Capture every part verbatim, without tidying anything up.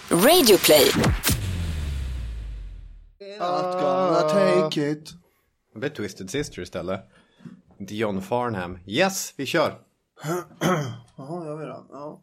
Radioplay. Not gonna take it. Det blir Twisted Sister istället. Inte John Farnham. Yes, vi kör. Jaha, jag vet det. Ja.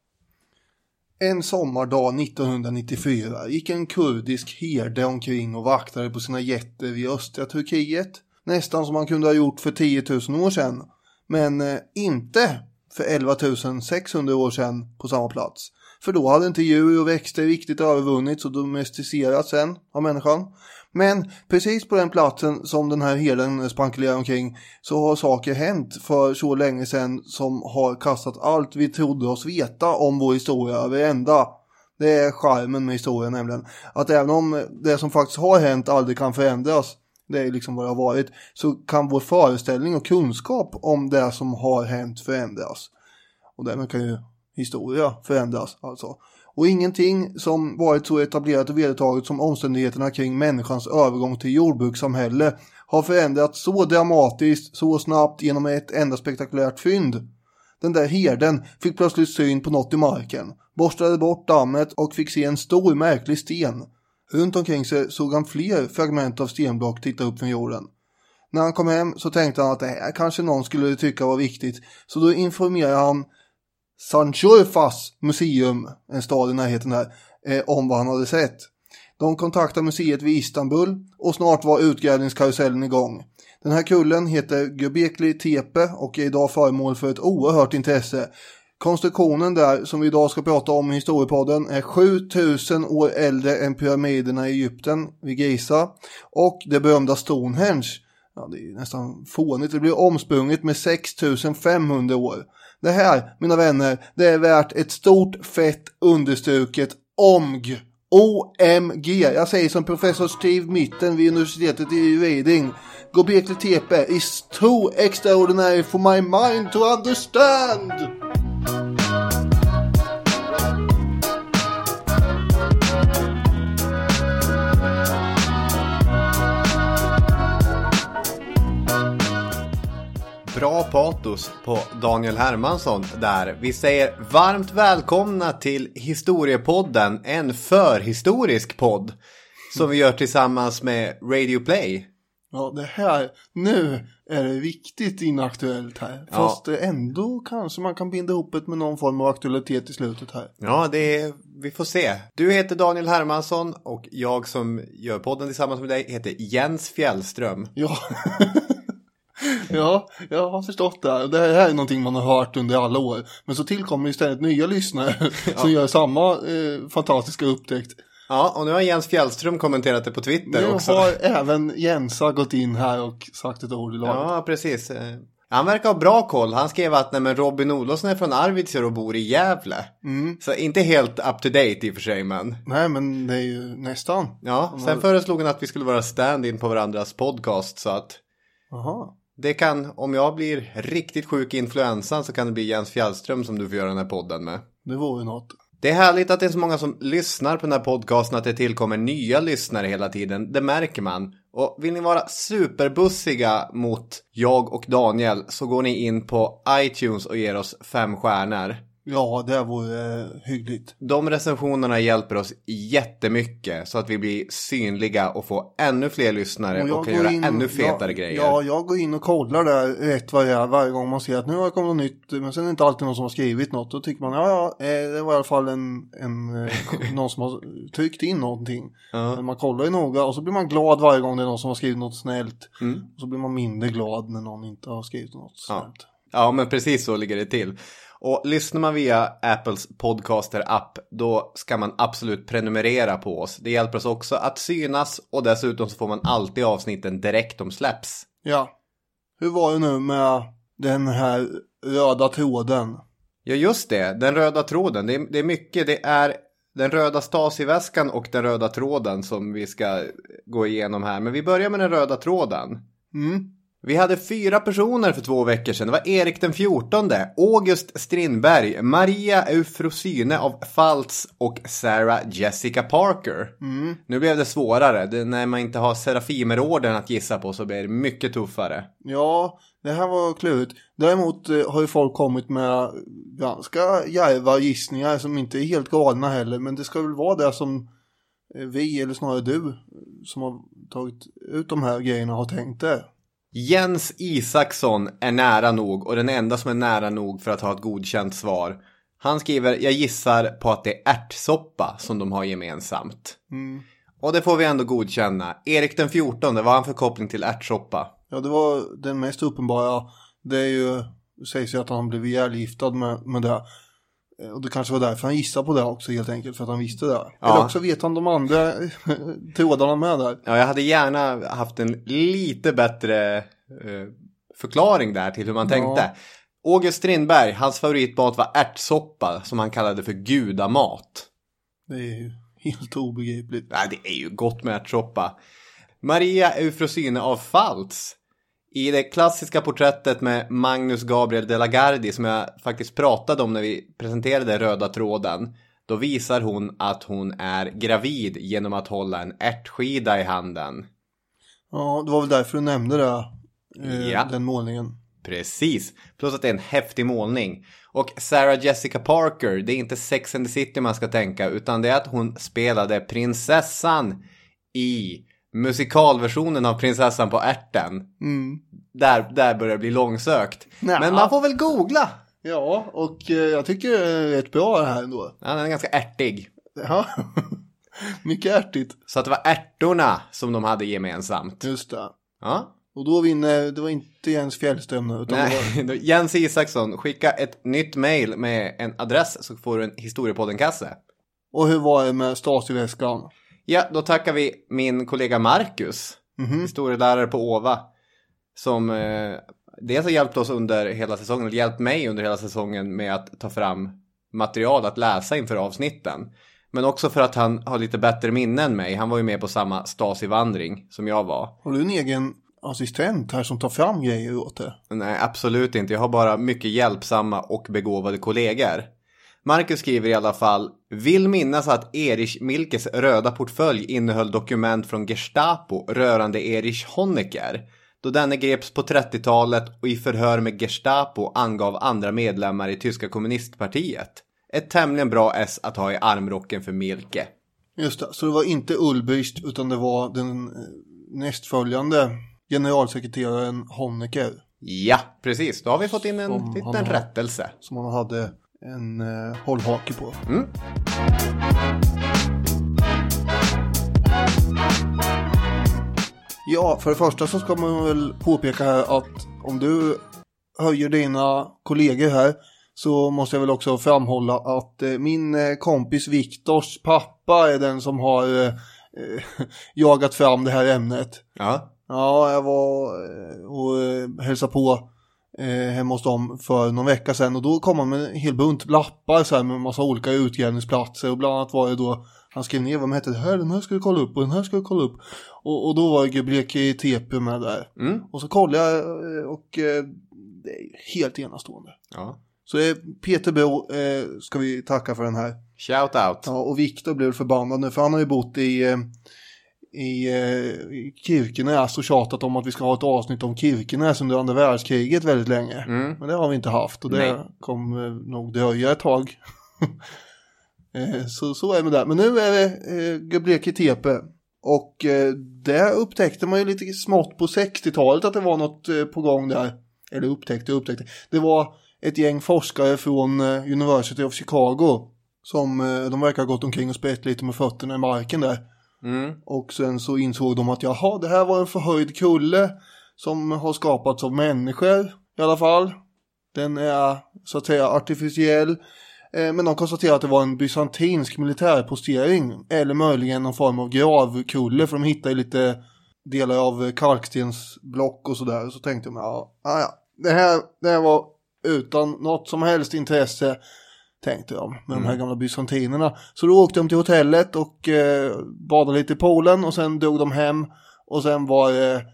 En sommardag nittonhundranittiofyra gick en kurdisk herde omkring och vaktade på sina getter i östra Turkiet. Nästan som man kunde ha gjort för tio tusen år sedan. Men eh, inte för elva tusen sexhundra år sedan på samma plats. För då hade inte djur och växter riktigt övervunnits och domesticerats än av människan. Men precis på den platsen som den här herden spankulerar omkring så har saker hänt för så länge sedan som har kastat allt vi trodde oss veta om vår historia över ända. Det är charmen med historien nämligen. Att även om det som faktiskt har hänt aldrig kan förändras, det är liksom vad det har varit, så kan vår föreställning och kunskap om det som har hänt förändras. Och därmed kan ju historia förändras alltså. Och ingenting som varit så etablerat och vedertaget som omständigheterna kring människans övergång till jordbrukssamhälle har förändrats så dramatiskt, så snabbt genom ett enda spektakulärt fynd. Den där herden fick plötsligt syn på något i marken, borstade bort dammet och fick se en stor märklig sten. Runt omkring sig såg han fler fragment av stenblock titta upp från jorden. När han kom hem så tänkte han att det här kanske någon skulle tycka var viktigt, så då informerade han Sanchurfas museum, en stad i närheten här, eh, om vad han hade sett. De kontaktade museet vid Istanbul och snart var utgrävningskarusellen igång. Den här kullen heter Göbekli Tepe och är idag föremål för ett oerhört intresse. Konstruktionen där som vi idag ska prata om i historiepodden är sjutusen år äldre än pyramiderna i Egypten vid Giza och det berömda Stonehenge. Ja, det är nästan fånigt. Det blir omsprunget med sex tusen femhundra år. Det här, mina vänner, det är värt ett stort fett understruket O M G. O M G. Jag säger som professor Steve Mitten vid universitetet i Reading. Göbekli Tepe is too extraordinary for my mind to understand. Bra patos på Daniel Hermansson där. Vi säger varmt välkomna till Historiepodden, en förhistorisk podd som vi gör tillsammans med Radio Play. Ja, det här, nu är det viktigt inaktuellt här. Ja. Fast ändå kanske man kan binda ihop det med någon form av aktualitet i slutet här. Ja, det är, vi får se. Du heter Daniel Hermansson och jag som gör podden tillsammans med dig heter Jens Fjällström. Ja. Ja, jag har förstått det här. Det här är någonting man har hört under alla år. Men så tillkommer istället nya lyssnare ja. som gör samma eh, fantastiska upptäckt. Ja, och nu har Jens Fjällström kommenterat det på Twitter nu också. Nu har även Jensa gått in här och sagt ett ord i laget. Ja, precis. Han verkar ha bra koll. Han skrev att nej, men Robin Olofsson är från Arvidsjaur och bor i Gävle. Mm. Så inte helt up to date i och för sig, men... Nej, men det är ju nästan. Ja, sen har... föreslog han att vi skulle vara stand-in på varandras podcast, så att... Aha. Det kan, om jag blir riktigt sjuk i influensan så kan det bli Jens Fjällström som du får göra den här podden med. Det var ju något. Det är härligt att det är så många som lyssnar på den här podcasten, att det tillkommer nya lyssnare hela tiden. Det märker man. Och vill ni vara superbussiga mot jag och Daniel så går ni in på iTunes och ger oss fem stjärnor. Ja, det vore eh, hyggligt. De recensionerna hjälper oss jättemycket så att vi blir synliga och får ännu fler lyssnare och, och kan göra in, ännu fetare ja, grejer. Ja, jag går in och kollar där rätt vad det är varje gång man ser att nu har det kommit något nytt, men sen är det inte alltid någon som har skrivit något. Då tycker man, ja, ja det var i alla fall en, en någon som har tryckt in någonting. Uh-huh. Men man kollar ju noga och så blir man glad varje gång det är någon som har skrivit något snällt. Mm. Och så blir man mindre glad när någon inte har skrivit något snällt. Ja, ja men precis så ligger det till. Och lyssnar man via Apples podcaster-app då ska man absolut prenumerera på oss. Det hjälper oss också att synas och dessutom så får man alltid avsnitten direkt om släpps. Ja, hur var det nu med den här röda tråden? Ja just det, den röda tråden. Det är, det är mycket, det är den röda Stasi-väskan och den röda tråden som vi ska gå igenom här. Men vi börjar med den röda tråden. Mm. Vi hade fyra personer för två veckor sedan. Det var Erik den fjortonde, August Strindberg, Maria Eufrosyne av Pfalz och Sarah Jessica Parker. Mm. Nu blev det svårare. Det, när man inte har Serafimerorden att gissa på så blir det mycket tuffare. Ja, det här var klurigt. Däremot eh, har ju folk kommit med ganska djärva gissningar som inte är helt galna heller. Men det ska väl vara det som eh, vi, eller snarare du, som har tagit ut de här grejerna har tänkt det. Jens Isaksson är nära nog och den enda som är nära nog för att ha ett godkänt svar. Han skriver, jag gissar på att det är ärtsoppa som de har gemensamt. Mm. Och det får vi ändå godkänna. Erik den fjortonde, vad har han för koppling till ärtsoppa? Ja, det var den mest uppenbara. Det är ju, det sägs ju att han blev ihjälgiftad med, med det. Och det kanske var därför han gissade på det också helt enkelt, för att han visste det. Ja. Eller också vet han de andra trådarna med där. Ja, jag hade gärna haft en lite bättre eh, förklaring där till hur man ja. tänkte. August Strindberg, hans favoritmat var ärtsoppa som han kallade för gudamat. Det är ju helt obegripligt. Nej, det är ju gott med ärtsoppa. Maria Eufrosyne av Pfalz. I det klassiska porträttet med Magnus Gabriel de la Gardie som jag faktiskt pratade om när vi presenterade Röda tråden. Då visar hon att hon är gravid genom att hålla en ärtskida i handen. Ja, det var väl därför du nämnde det, eh, ja. den målningen. Precis, plus att det är en häftig målning. Och Sarah Jessica Parker, det är inte Sex and the City man ska tänka, utan det är att hon spelade prinsessan i musikalversionen av Prinsessan på ärten. Mm. Där, där börjar det bli långsökt. Nä. Men man får väl googla. Ja, och eh, jag tycker det är rätt bra det här ändå. Ja, den är ganska ärtig. Ja, mycket ärtigt. Så att det var ärtorna som de hade gemensamt. Just det. Ja. Och då vinner, det var inte Jens Fjällström nu, utan Nej, det var... Jens Isaksson, skicka ett nytt mail med en adress så får du en historiepodden-kasse. Och hur var det med Stasi-väskan? Ja, då tackar vi min kollega Marcus, Mm-hmm. historielärare på Åva, som eh, dels har hjälpt oss under hela säsongen, eller hjälpt mig under hela säsongen med att ta fram material att läsa inför avsnitten. Men också för att han har lite bättre minne än mig. Han var ju med på samma Stasi-vandring som jag var. Har du en egen assistent här som tar fram grejer åt det? Nej, absolut inte. Jag har bara mycket hjälpsamma och begåvade kollegor. Marcus skriver i alla fall: vill minnas att Erich Milkes röda portfölj innehöll dokument från Gestapo rörande Erich Honecker, då denne greps på trettiotalet och i förhör med Gestapo angav andra medlemmar i tyska kommunistpartiet. Ett tämligen bra S att ha i armrocken för Milke. Just det, så det var inte Ulbricht utan det var den nästföljande generalsekreteraren Honecker. Ja, precis. Då har vi fått in en Som liten han har- rättelse. Som han hade en eh, hållhake på. Mm. Ja, för det första så ska man väl påpeka här att om du höjer dina kollegor här så måste jag väl också framhålla att eh, min eh, kompis Viktors pappa är den som har eh, eh, jagat fram det här ämnet. Ja. Ja, jag var eh, och eh, hälsade på eh, hemma hos dem för någon vecka sedan och då kom han med en hel bunt lappar så här, med en massa olika utgrävningsplatser och bland annat var det då han skrev ner vad de hette, det här, den här ska du kolla upp och den här ska du kolla upp och, och då var Göbleke i T P med där Mm. och så kollade jag eh, och eh, det är helt enastående. Ja. Så eh, Peter Bro eh, ska vi tacka för den här. Shout out. Ja, och Viktor blev förbannad nu för han har ju bott i eh, i, eh, i Kirkenes och tjatat om att vi ska ha ett avsnitt om Kirkenes under andra världskriget väldigt länge. Mm. Men det har vi inte haft och det Nej. kommer nog dröja ett tag. eh, så, så är det med det. Men nu är det eh, Göbleke T P och eh, där upptäckte man ju lite smått på sextiotalet att det var något eh, på gång där. Eller upptäckte upptäckte. Det var ett gäng forskare från eh, University of Chicago som eh, de verkar ha gått omkring och spett lite med fötterna i marken där. Mm. Och sen så insåg de att jaha, det här var en förhöjd kulle som har skapats av människor i alla fall. Den är så att säga artificiell. Eh, men de konstaterade att det var en bysantinsk militärpostering. Eller möjligen någon form av gravkulle. För de hittade lite delar av kalkstensblock och sådär. Så tänkte de, ja, ja, ja. Det här, det här var utan något som helst intresse, tänkte de, med Mm. de här gamla bysantinerna. Så då åkte de till hotellet och eh, badade lite i poolen och sen dog de hem och sen var det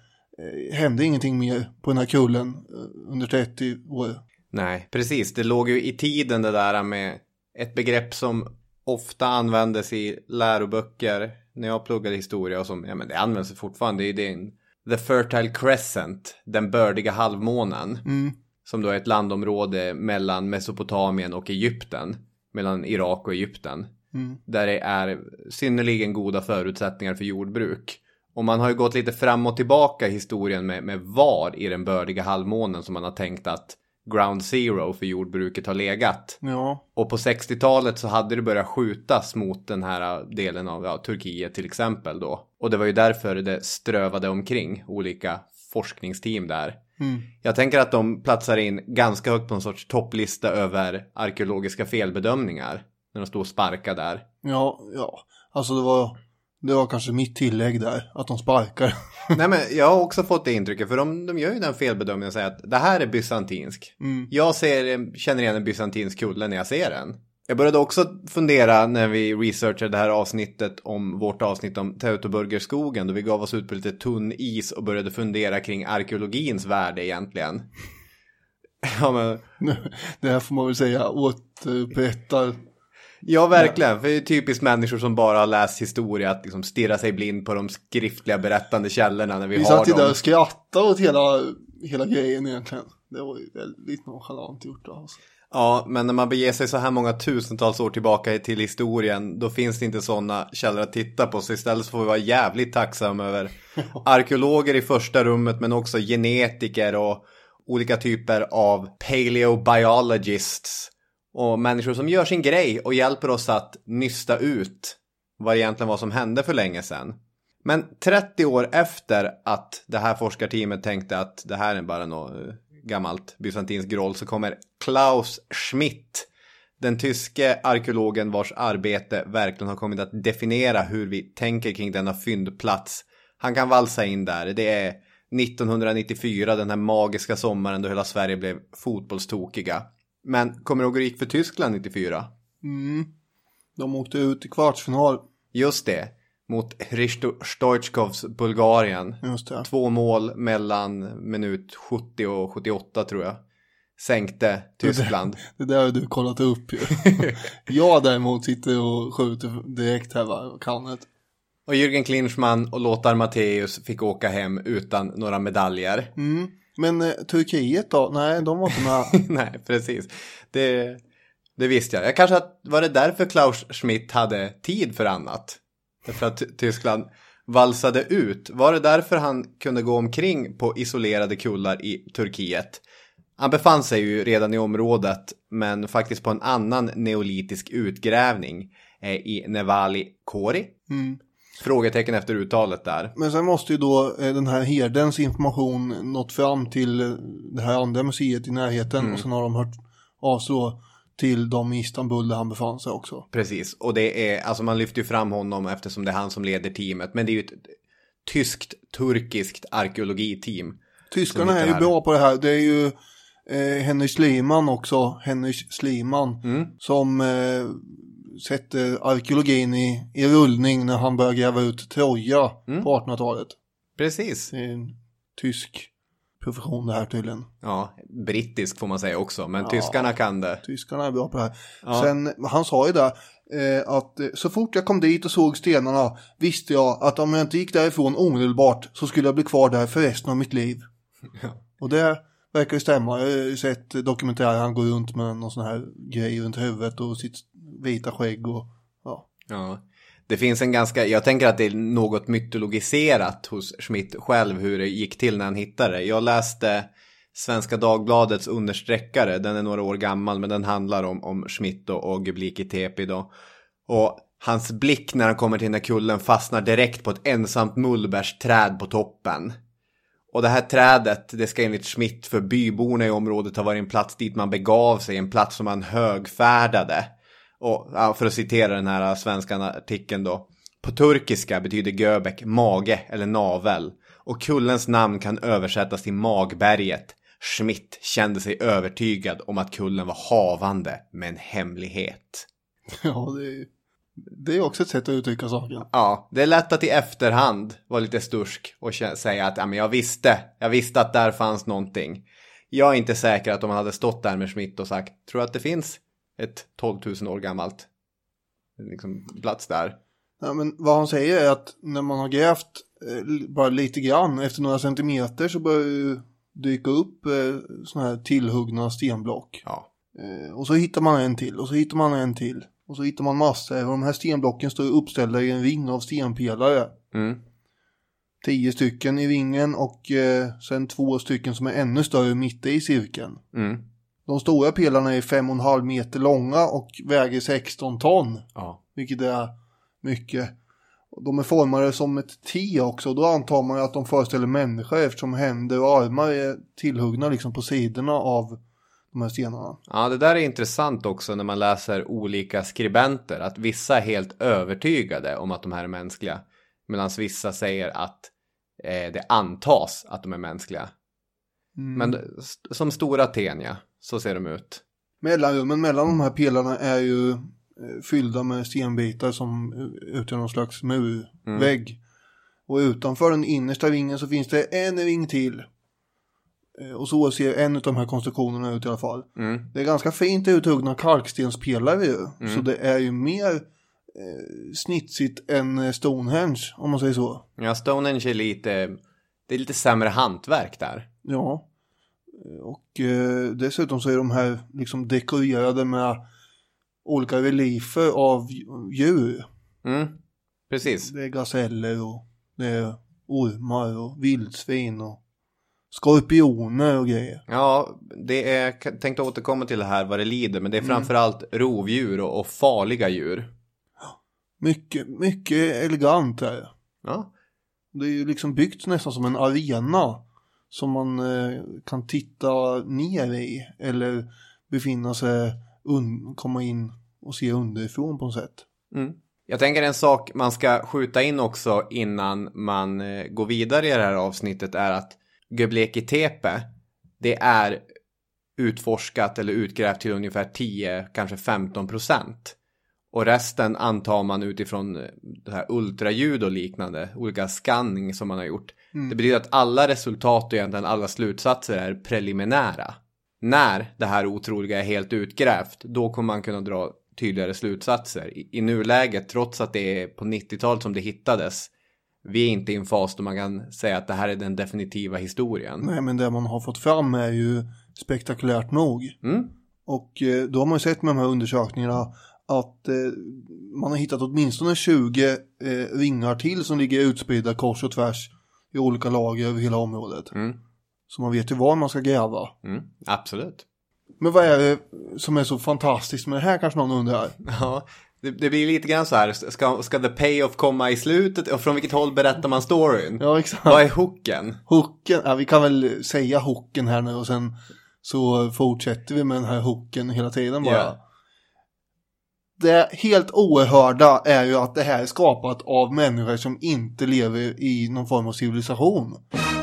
eh, hände ingenting mer på den här kullen eh, under trettio år. Nej, precis. Det låg ju i tiden det där med ett begrepp som ofta användes i läroböcker när jag pluggade historia och som, ja men det används fortfarande i din The Fertile Crescent, den bördiga halvmånen, Mm. som då är ett landområde mellan Mesopotamien och Egypten, mellan Irak och Egypten, Mm. där det är synnerligen goda förutsättningar för jordbruk. Och man har ju gått lite fram och tillbaka i historien med, med var i den bördiga halvmånen som man har tänkt att ground zero för jordbruket har legat. Ja. Och på sextiotalet så hade det börjat skjutas mot den här delen av ja, Turkiet till exempel då. Och det var ju därför det strövade omkring olika forskningsteam där. Mm. Jag tänker att de platsar in ganska högt på en sorts topplista över arkeologiska felbedömningar. När de står och sparkar där. Ja, ja. Alltså det var, det var kanske mitt tillägg där, att de sparkar. Nej men jag har också fått det intrycket, för de, de gör ju den felbedömningen och säger att det här är bysantinsk. Mm. Jag ser, känner igen en bysantinsk kulle när jag ser den. Jag började också fundera när vi researchade det här avsnittet om vårt avsnitt om Teutoburgerskogen, då vi gav oss ut på lite tunn is och började fundera kring arkeologins värde egentligen. Ja men... Det här får man väl säga återupprättar. Ja, verkligen. För det är typiskt människor som bara har läst historia att liksom stirra sig blind på de skriftliga berättande källorna när vi, vi har dem. Vi satt där och skrattade åt hela, hela grejen egentligen. Det var ju väldigt nonchalant gjort alltså. Ja, men när man beger sig så här många tusentals år tillbaka till historien, då finns det inte sådana källor att titta på. Så istället så får vi vara jävligt tacksamma över arkeologer i första rummet, men också genetiker och olika typer av paleobiologists. Och människor som gör sin grej och hjälper oss att nysta ut vad egentligen var som hände för länge sedan. Men trettio år efter att det här forskarteamet tänkte att det här är bara något gammalt bysantinsk groll, så kommer Klaus Schmidt, den tyske arkeologen vars arbete verkligen har kommit att definiera hur vi tänker kring denna fyndplats. Han kan valsa in där. Det är nittonhundranittiofyra, den här magiska sommaren då hela Sverige blev fotbollstokiga. Men kommer det att gå gick för Tyskland nittiofyra? Mm. De åkte ut i kvartsfinal. Just det. Mot Hristo Stoichkovs Bulgarien. Just det. Två mål mellan minut sjuttio och sjuttioåtta tror jag. Sänkte Tyskland. Det, det där har du kollat upp ju. Jag däremot sitter och skjuter direkt här va, kanet. Och Jürgen Klinsmann och Lothar Matthäus fick åka hem utan några medaljer. Mm. Men eh, Turkiet då? Nej, de var inte med. Nej, precis. Det, det visste jag. Jag kanske att, var det därför Klaus Schmidt hade tid för annat? Därför att Tyskland valsade ut. Var det därför han kunde gå omkring på isolerade kullar i Turkiet? Han befann sig ju redan i området, men faktiskt på en annan neolitisk utgrävning eh, i Nevali Kori. Mm. Frågetecken efter uttalet där. Men sen måste ju då eh, den här herdens information nått fram till eh, det här andra museet i närheten. Mm. Och sen har de hört av så till de i Istanbul där han befann sig också. Precis, och det är, alltså man lyfter ju fram honom eftersom det är han som leder teamet. Men det är ju ett tyskt, turkiskt arkeologiteam. Tyskarna är ju bra på det här. Det är ju eh, Henry Schliemann också, Henry Schliemann, mm. som eh, sätter arkeologin i, i rullning när han börjar gräva ut Troja mm. på artonhundratalet. Precis. Det är en tysk profession det här tydligen. Ja, brittisk får man säga också, men ja, tyskarna kan det. Tyskarna är bra på det här. Ja. Sen, han sa ju där eh, att eh, så fort jag kom dit och såg stenarna visste jag att om jag inte gick därifrån omedelbart så skulle jag bli kvar där för resten av mitt liv. Ja. Och det verkar ju stämma. Jag har sett dokumentärer, han går runt med någon sån här grej runt huvudet och sitt vita skägg och ja. Ja. Det finns en ganska, jag tänker att det är något mytologiserat hos Schmidt själv hur det gick till när han hittade det. Jag läste Svenska Dagbladets understreckare, den är några år gammal men den handlar om, om Schmidt och, och Göbliki Tepe då. Och hans blick när han kommer till den här kullen fastnar direkt på ett ensamt mullbärsträd på toppen. Och det här trädet, det ska enligt Schmidt för byborna i området ha varit en plats dit man begav sig, en plats som man högfärdade. Och ja, för att citera den här svenska artikeln då. På turkiska betyder Göbek mage eller navel. Och kullens namn kan översättas till Magberget. Schmidt kände sig övertygad om att kullen var havande med en hemlighet. Ja, det är, Det är också ett sätt att uttrycka saken. Ja, det är lätt att i efterhand vara lite stursk och säga att ja, men jag visste, jag visste att där fanns någonting. Jag är inte säker att de hade stått där med Schmidt och sagt, tror att det finns ett tolv tusen år gammalt liksom, plats där. Ja, men vad han säger är att när man har grävt eh, bara lite grann, efter några centimeter så börjar ju dyka upp eh, såna här tillhuggna stenblock. Ja. Eh, och så hittar man en till och så hittar man en till. Och så hittar man massor. Och de här stenblocken står uppställda i en ring av stenpelare. Mm. Tio stycken i ringen och eh, sen två stycken som är ännu större mitt i cirkeln. Mm. De stora pelarna är fem och en halv meter långa och väger sexton ton. Ja. Vilket är mycket. De är formade som ett T också. Och då antar man att de föreställer människor eftersom händer och armar är tillhuggna liksom på sidorna av de här stenarna. Ja, det där är intressant också när man läser olika skribenter. Att vissa är helt övertygade om att de här är mänskliga. Medan vissa säger att eh, det antas att de är mänskliga. Mm. Men st- som stora Tenia, så ser de ut. Mellanrummen mellan de här pelarna är ju eh, fyllda med stenbitar som utgör någon slags murvägg. Mm. Och utanför den innersta ringen så finns det en ring till. Och så ser en av de här konstruktionerna ut i alla fall. Mm. Det är ganska fint uthuggna kalkstenspelare ju. Mm. Så det är ju mer eh, snitsigt än Stonehenge, om man säger så. Ja, Stonehenge är lite, det är lite sämre hantverk där. Ja. Och eh, dessutom så är de här liksom dekorerade med olika reliefer av djur. Mm. Precis. Det är gaseller och det är ormar och vildsvin och skorpioner och grejer. Ja, det är, jag tänkte återkomma till det här vad det lider. Men det är framförallt mm. rovdjur och, och farliga djur. Mycket, mycket elegant här. Ja. Det är ju liksom byggt nästan som en arena. Som man eh, kan titta ner i. Eller befinna sig, un- komma in och se underifrån på något sätt. Mm. Jag tänker en sak man ska skjuta in också innan man eh, går vidare i det här avsnittet är att Göbekli Tepe, det är utforskat eller utgrävt till ungefär tio, kanske femton procent. Och resten antar man utifrån det här ultraljud och liknande, olika scanning som man har gjort. Mm. Det betyder att alla resultat och egentligen alla slutsatser är preliminära. När det här otroliga är helt utgrävt, då kommer man kunna dra tydligare slutsatser. I, i nuläget, trots att det är på nittiotalet som det hittades, vi är inte i en fas då man kan säga att det här är den definitiva historien. Nej, men det man har fått fram är ju spektakulärt nog. Mm. Och eh, då har man ju sett med de här undersökningarna att eh, man har hittat åtminstone tjugo eh, ringar till som ligger utspridda kors och tvärs i olika lager över hela området. Mm. Så man vet ju var man ska gräva. Mm, absolut. Men vad är det som är så fantastiskt med det här, kanske någon undrar? Ja, det, det blir lite grann så här. Ska, ska the payoff komma i slutet? Och från vilket håll berättar man storyn? Ja, exakt. Vad är hooken? Hooken, ja, vi kan väl säga hooken här nu och sen så fortsätter vi med den här hooken hela tiden bara. Yeah. Det helt oerhörda är ju att det här är skapat av människor som inte lever i någon form av civilisation.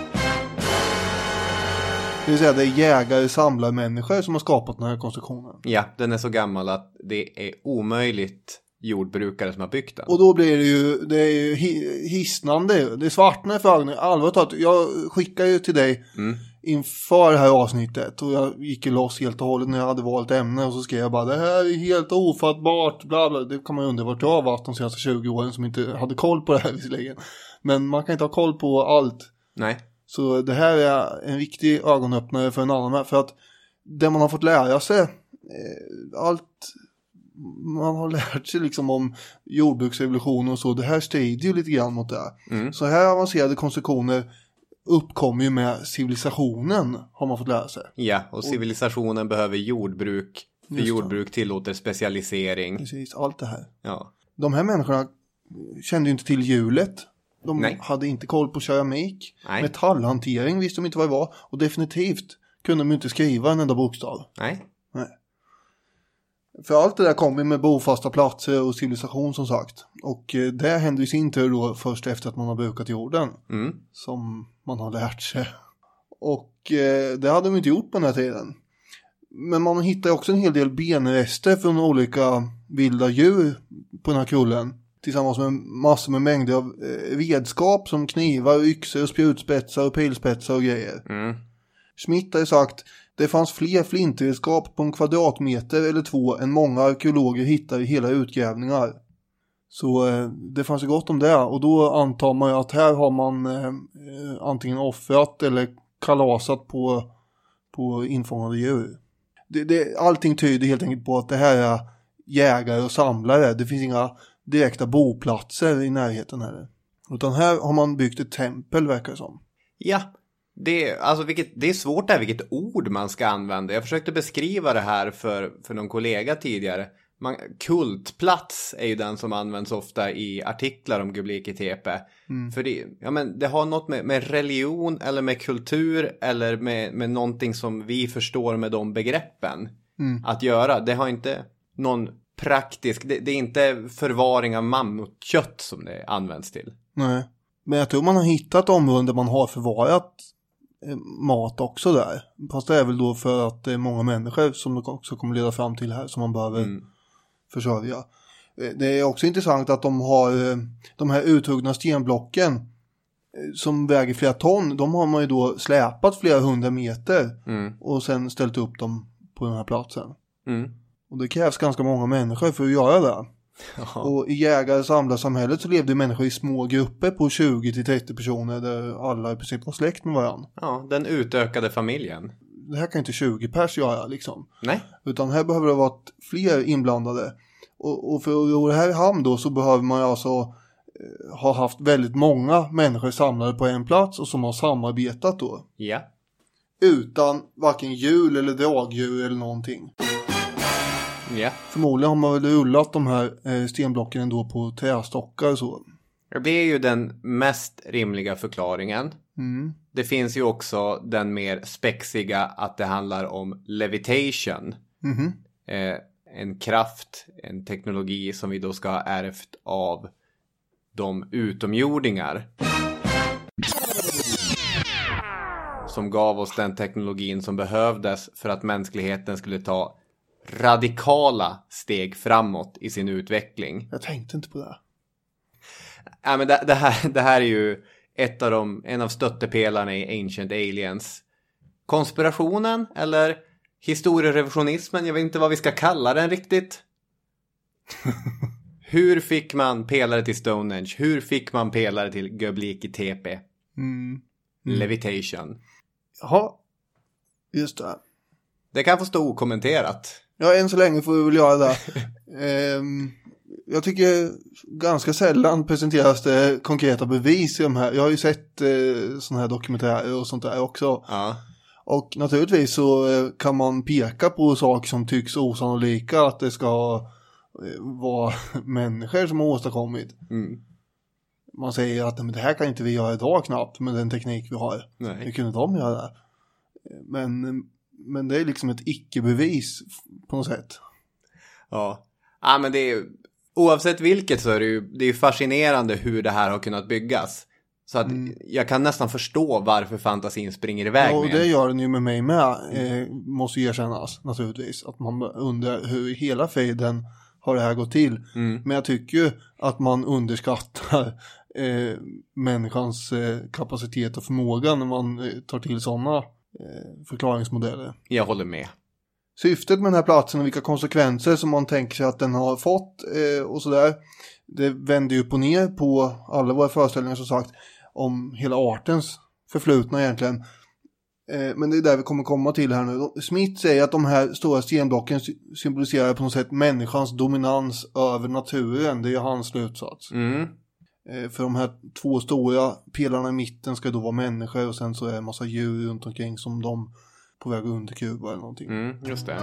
Det vill säga det är jägare, samlarmänniskor som har skapat den här konstruktionen. Ja, den är så gammal att det är omöjligt jordbrukare som har byggt den. Och då blir det ju, det är ju hisnande, det är svartnar för ögonen. Allvarligt talat, jag skickar ju till dig mm. inför det här avsnittet och jag gick ju loss helt och hållet när jag hade valt ämne och så skrev jag bara, det här är helt ofattbart, bla bla. Det kan man ju undra vart jag har varit de senaste tjugo åren som inte hade koll på det här visserligen. Men man kan inte ha koll på allt. Nej. Så det här är en viktig ögonöppnare för en annan med. För att det man har fått lära sig, allt man har lärt sig liksom om jordbruksrevolution och så, det här strider ju lite grann mot det. Mm. Så här avancerade konstruktioner uppkommer ju med civilisationen, har man fått lära sig. Ja, och civilisationen och, behöver jordbruk. För jordbruk tillåter specialisering. Precis, allt det här. Ja. De här människorna kände ju inte till hjulet. De Nej. hade inte koll på keramik. Nej. Metallhantering visste de inte vad det var. Och definitivt kunde de inte skriva en enda bokstav. Nej. Nej. För allt det där kommer med bofasta platser och civilisation som sagt. Och eh, det händer i sin tur då först efter att man har brukat jorden. Mm. Som man har lärt sig. Och eh, det hade de inte gjort på den här tiden. Men man hittar också en hel del benrester från olika vilda djur på den här kullen. Tillsammans med massor med mängder av eh, redskap som knivar, yxor, spjutspetsar och pilspetsar och grejer. Mm. Schmidt har sagt det fanns fler flintredskap på en kvadratmeter eller två än många arkeologer hittar i hela utgrävningar. Så eh, det fanns ju gott om det. Och då antar man ju att här har man eh, antingen offrat eller kalasat på, på infångade djur. Det, det, allting tyder helt enkelt på att det här är jägare och samlare. Det finns inga direkta boplatser i närheten här. Utan här har man byggt ett tempel, verkar det som. Ja, det, alltså vilket, det är svårt där vilket ord man ska använda. Jag försökte beskriva det här för, för någon kollega tidigare. Man, kultplats är ju den som används ofta i artiklar om Göbekli Tepe. Mm. För det, ja, men det har något med, med religion eller med kultur eller med, med någonting som vi förstår med de begreppen mm. att göra. Det har inte någon praktisk, det, det är inte förvaring av mammutkött som det används till. Nej, men jag tror man har hittat områden där man har förvarat mat också där. Fast det är väl då för att det är många människor som det också kommer leda fram till här som man behöver mm. försörja. Det är också intressant att de har de här uthuggna stenblocken som väger flera ton, de har man ju då släpat flera hundra meter mm. och sen ställt upp dem på den här platsen. Mm. Och det krävs ganska många människor för att göra det. Jaha. Och i jägare- och samlarsamhället så levde människor i små grupper på tjugo till trettio personer där alla i princip var släkt med varandra. Ja, den utökade familjen. Det här kan inte tjugo pers göra liksom. Nej. Utan här behöver det vara fler inblandade. Och, och för att göra det här i hamn då så behöver man alltså eh, ha haft väldigt många människor samlade på en plats och som har samarbetat då. Ja. Utan varken hjul eller dragdjur eller någonting. Ja. Förmodligen har man väl rullat de här eh, stenblocken ändå på trästockar och så. Det är ju den mest rimliga förklaringen. Mm. Det finns ju också den mer spexiga att det handlar om levitation. Mm. Eh, en kraft, en teknologi som vi då ska ha ärvt av de utomjordingar. Som gav oss den teknologin som behövdes för att mänskligheten skulle ta radikala steg framåt i sin utveckling. Jag tänkte inte på det. Ja, men det, det, här, det här är ju ett av de, en av stöttepelarna i Ancient Aliens. Konspirationen eller historierevisionismen, jag vet inte vad vi ska kalla den riktigt. Hur fick man pelare till Stonehenge? Hur fick man pelare till Göbekli Tepe? Mm. Mm. Levitation. Jaha, just det. Det kan få stå okommenterat. Ja, än så länge får vi väl göra det. ehm, jag tycker ganska sällan presenteras det konkreta bevis i de här. Jag har ju sett eh, såna här dokumentärer och sånt där också. Ja. Och naturligtvis så eh, kan man peka på saker som tycks osannolika. Att det ska eh, vara människor som har åstadkommit. Mm. Man säger att men det här kan inte vi göra idag knappt med den teknik vi har. Nej. Hur kunde de göra det? Men... Men det är liksom ett icke-bevis på något sätt. Ja, ja men det är oavsett vilket så är det ju det är fascinerande hur det här har kunnat byggas. Så att mm. jag kan nästan förstå varför fantasin springer iväg. Ja, och med. det gör den ju med mig med. Eh, måste erkännas naturligtvis. Att man undrar hur hela fejden har det här gått till. Mm. Men jag tycker ju att man underskattar eh, människans eh, kapacitet och förmåga när man eh, tar till sådana förklaringsmodeller. Jag håller med. Syftet med den här platsen och vilka konsekvenser som man tänker sig att den har fått eh, och sådär, det vänder ju upp och ner på alla våra föreställningar som sagt om hela artens förflutna egentligen. Eh, men det är där vi kommer komma till här nu. Smith säger att de här stora stenblocken symboliserar på något sätt människans dominans över naturen. Det är hans slutsats. Mm. För de här två stora pelarna i mitten ska då vara människor och sen så är det en massa djur runt omkring som de på väg under Kuba eller någonting. Mm, just det.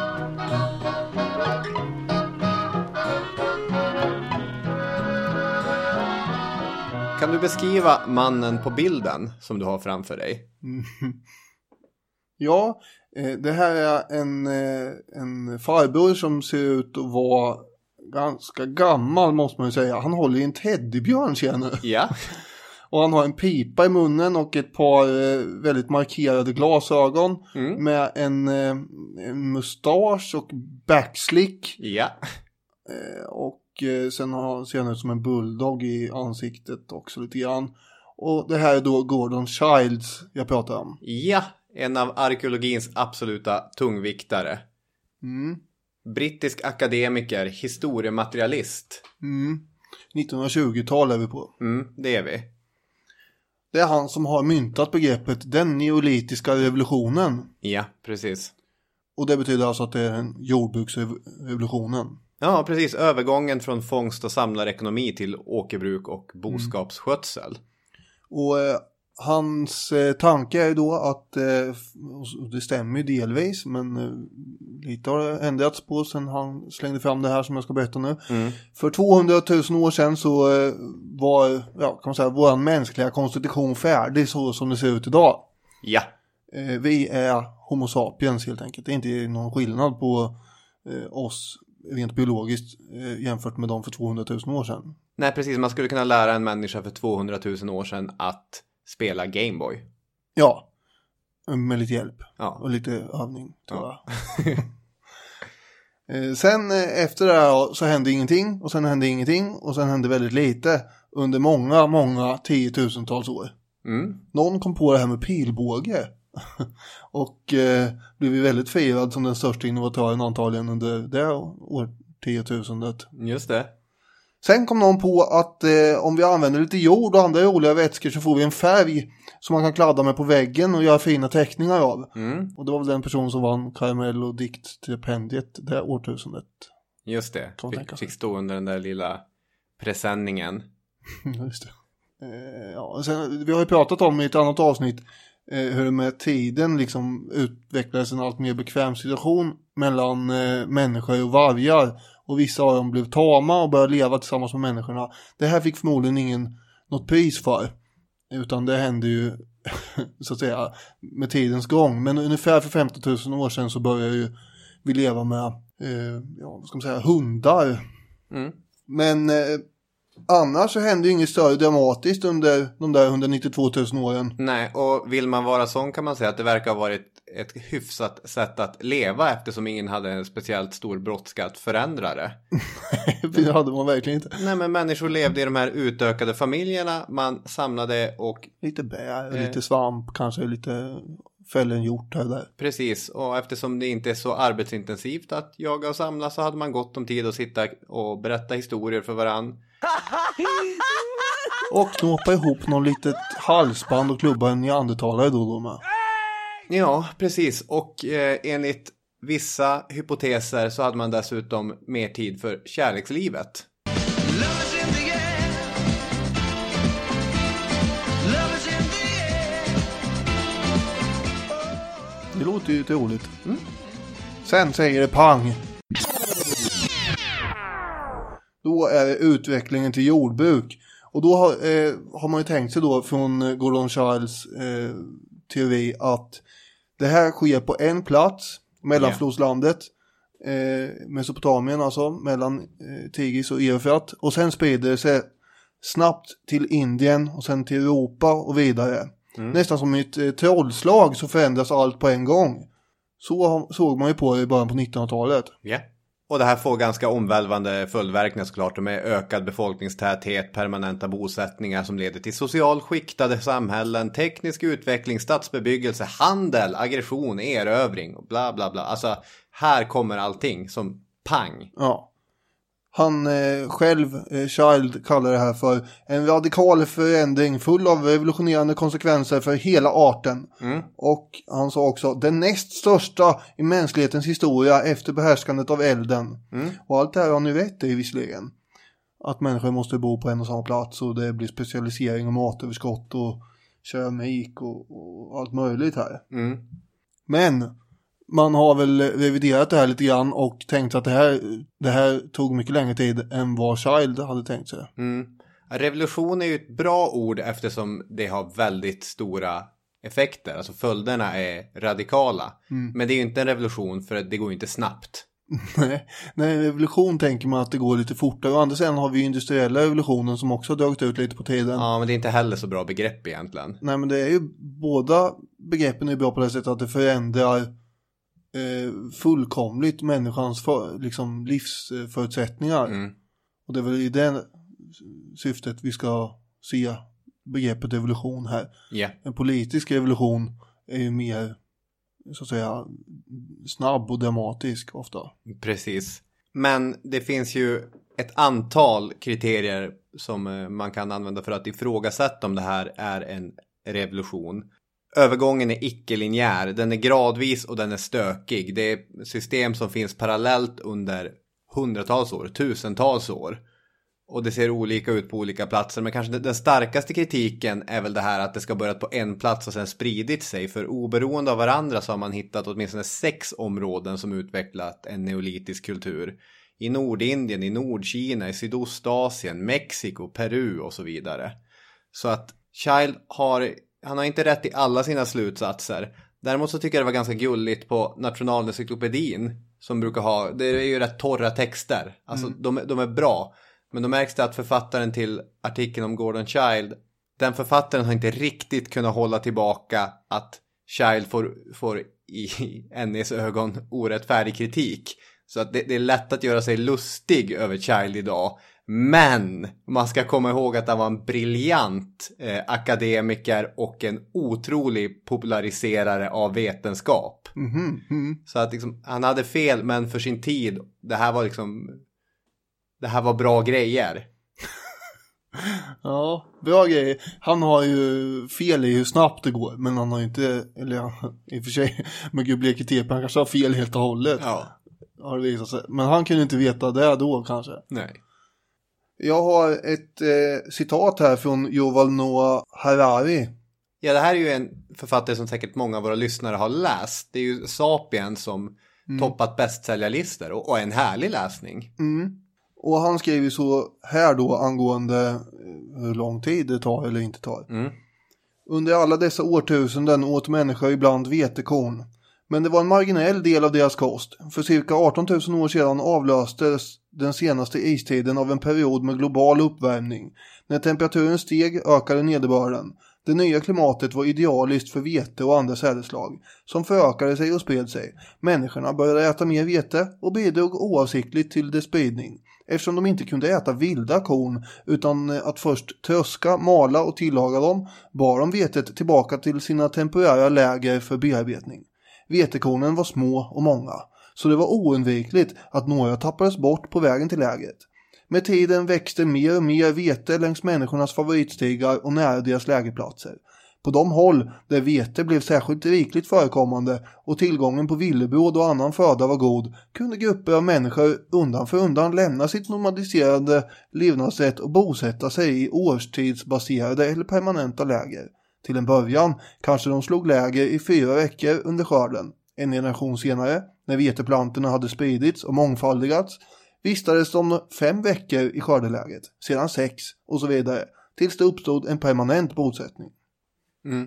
Kan du beskriva mannen på bilden som du har framför dig? Mm. Ja, det här är en, en farbror som ser ut att vara ganska gammal måste man ju säga. Han håller i en teddybjörn känner. Ja. Och han har en pipa i munnen och ett par eh, väldigt markerade glasögon. Mm. Med en, eh, en mustasch och backslick. Ja. Eh, och eh, sen har, ser han ut som en bulldog i ansiktet också lite grann. Och det här är då Gordon Childs jag pratar om. Ja, en av arkeologins absoluta tungviktare. Mm. Brittisk akademiker, historiematerialist. Mm. nittonhundratjugotal är vi på. Mm, det är vi. Det är han som har myntat begreppet den neolitiska revolutionen. Ja, precis. Och det betyder alltså att det är en jordbruksrevolutionen. Ja, precis. Övergången från fångst- och samlarekonomi till åkerbruk och boskapsskötsel. Mm. Och eh, hans eh, tanke är ju då att, eh, det stämmer ju delvis, men eh, lite har det ändrats på sen han slängde fram det här som jag ska berätta nu. Mm. För tvåhundratusen år sedan så eh, var, ja, kan man säga, vår mänskliga konstitution färdig så som det ser ut idag. Ja. Eh, vi är homo sapiens helt enkelt. Det är inte någon skillnad på eh, oss rent biologiskt eh, jämfört med dem för tvåhundratusen år sedan. Nej, precis. Man skulle kunna lära en människa för tvåhundratusen år sedan att spela Gameboy. Ja, med lite hjälp. Ja. Och lite övning, tror ja. jag. eh, sen eh, efter det här så hände ingenting. Och sen hände ingenting. Och sen hände väldigt lite. Under många, många tiotusentals år. Mm. Någon kom på det här med pilbåge. och eh, blev väldigt firad som den största innovatören antagligen under det årtiotusendet. Just det. Sen kom någon på att eh, om vi använder lite jord och andra roliga vätskor så får vi en färg som man kan kladda med på väggen och göra fina teckningar av. Mm. Och det var väl den person som vann Karamell och diktstipendiet det årtusendet. Just det, fick, fick stå under den där lilla presenningen. Just det. Eh, ja, sen, vi har ju pratat om i ett annat avsnitt eh, hur med tiden liksom utvecklades en allt mer bekväm situation mellan eh, människor och vargar. Och vissa av dem blev tama och började leva tillsammans med människorna. Det här fick förmodligen ingen något pris för. Utan det hände ju så att säga med tidens gång. Men ungefär för femtio tusen år sedan så började ju vi leva med eh, ja, vad ska man säga, hundar. Mm. Men eh, annars så hände ju inget större dramatiskt under de där etthundranittiotvåtusen åren. Nej, och vill man vara sån kan man säga att det verkar ha varit ett hyfsat sätt att leva eftersom ingen hade en speciellt stor brådska att förändra det. Det hade man verkligen inte. Nej, men människor levde i de här utökade familjerna. Man samlade och... Lite bär, eh, lite svamp, kanske lite fällen gjort här där. Precis, och eftersom det inte är så arbetsintensivt att jaga och samla så hade man gott om tid att sitta och berätta historier för varann. Och knåpa ihop någon litet halsband och klubba en neandertalare då och då med. Ja, precis. Och eh, enligt vissa hypoteser så hade man dessutom mer tid för kärlekslivet. Det låter ju lite roligt. Mm. Sen säger det pang. Då är det utvecklingen till jordbruk. Och då har, eh, har man ju tänkt sig då från Gordon Childs eh, teori att det här sker på en plats, mellanflodslandet, eh, Mesopotamien alltså, mellan eh, Tigris och Eufrat. Och sen sprider det sig snabbt till Indien och sen till Europa och vidare. Mm. Nästan som ett eh, trollslag så förändras allt på en gång. Så såg man ju på i början på nittonhundratalet. Ja. Yeah. Och det här får ganska omvälvande följdverkningar såklart. Med ökad befolkningstäthet, permanenta bosättningar som leder till social skiktade samhällen, teknisk utveckling, stadsbebyggelse, handel, aggression, erövring och bla bla bla. Alltså här kommer allting som pang. Ja. Han eh, själv, eh, Child, kallar det här för en radikal förändring full av revolutionerande konsekvenser för hela arten. Mm. Och han sa också den näst största i mänsklighetens historia efter behärskandet av elden. Mm. Och allt det här har ni rätt i visserligen. Att människor måste bo på en och samma plats och det blir specialisering och matöverskott och keramik och, och allt möjligt här. Mm. Men... man har väl reviderat det här lite grann och tänkt att det här, det här tog mycket längre tid än vad Child hade tänkt sig. Mm. Revolution är ju ett bra ord eftersom det har väldigt stora effekter. Alltså följderna är radikala. Mm. Men det är ju inte en revolution för det går ju inte snabbt. Nej, nej, revolution tänker man att det går lite fortare. Och andra sidan har vi industriella revolutionen som också har dragit ut lite på tiden. Ja, men det är inte heller så bra begrepp egentligen. Nej, men det är ju, båda begreppen är bra på det sättet att det förändrar eh, fullkomligt människans för, liksom, livsförutsättningar. Mm. Och det är väl i det syftet vi ska se begreppet revolution här. Yeah. En politisk revolution är ju mer, så att säga, snabb och dramatisk ofta. Precis. Men det finns ju ett antal kriterier som man kan använda för att ifrågasätta om det här är en revolution. Övergången är icke-linjär, den är gradvis och den är stökig. Det är system som finns parallellt under hundratals år, tusentals år. Och det ser olika ut på olika platser. Men kanske den starkaste kritiken är väl det här att det ska börja på en plats och sen spridit sig. För oberoende av varandra så har man hittat åtminstone sex områden som utvecklat en neolitisk kultur. I Nordindien, i Nordkina, i Sydostasien, Mexiko, Peru och så vidare. Så att Child har, han har inte rätt i alla sina slutsatser. Däremot så tycker jag det var ganska gulligt på Nationalencyklopedin som brukar ha, det är ju rätt torra texter. Alltså mm. de, de är bra. Men då märks det att författaren till artikeln om Gordon Child, den författaren har inte riktigt kunnat hålla tillbaka att Child får, får i N E:s ögon orättfärdig kritik. Så att det, det är lätt att göra sig lustig över Child idag. Men man ska komma ihåg att han var en briljant eh, akademiker och en otrolig populariserare av vetenskap. Mm-hmm. Mm. Så att liksom, han hade fel, men för sin tid, det här var liksom... Det här var bra grejer. Ja, bra grejer. Han har ju fel i hur snabbt det går. Men han har ju inte, eller ja, i och för sig med Göbleke Tepe, han kanske har fel helt och hållet. Ja. Har det visat sig. Men han kunde inte veta det då kanske. Nej. Jag har ett eh, citat här från Yuval Noah Harari. Ja, det här är ju en författare som säkert många av våra lyssnare har läst. Det är ju Sapiens som mm. toppat bästsäljarlistor och, och en härlig läsning. Mm. Och han skriver så här då angående hur lång tid det tar eller inte tar. Mm. Under alla dessa årtusenden åt människor ibland vetekorn. Men det var en marginell del av deras kost. För cirka arton tusen år sedan avlöstes den senaste istiden av en period med global uppvärmning. När temperaturen steg ökade nederbörden. Det nya klimatet var idealiskt för vete och andra sädesslag som förökade sig och spred sig. Människorna började äta mer vete och bidrog oavsiktligt till dess spridning. Eftersom de inte kunde äta vilda korn utan att först tröska, mala och tillaga dem, bar de vetet tillbaka till sina temporära läger för bearbetning. Vetekornen var små och många, så det var oundvikligt att några tappades bort på vägen till lägret. Med tiden växte mer och mer vete längs människornas favoritstigar och nära deras lägerplatser. På de håll där vete blev särskilt rikligt förekommande och tillgången på villebråd och annan föda var god, kunde grupper av människor undan för undan lämna sitt nomadiserande levnadssätt och bosätta sig i årstidsbaserade eller permanenta läger. Till en början kanske de slog läger i fyra veckor under skörden. En generation senare, när veteplantorna hade spridits och mångfaldigats, vistades de fem veckor i skördeläget, sedan sex och så vidare, tills det uppstod en permanent bosättning. Mm.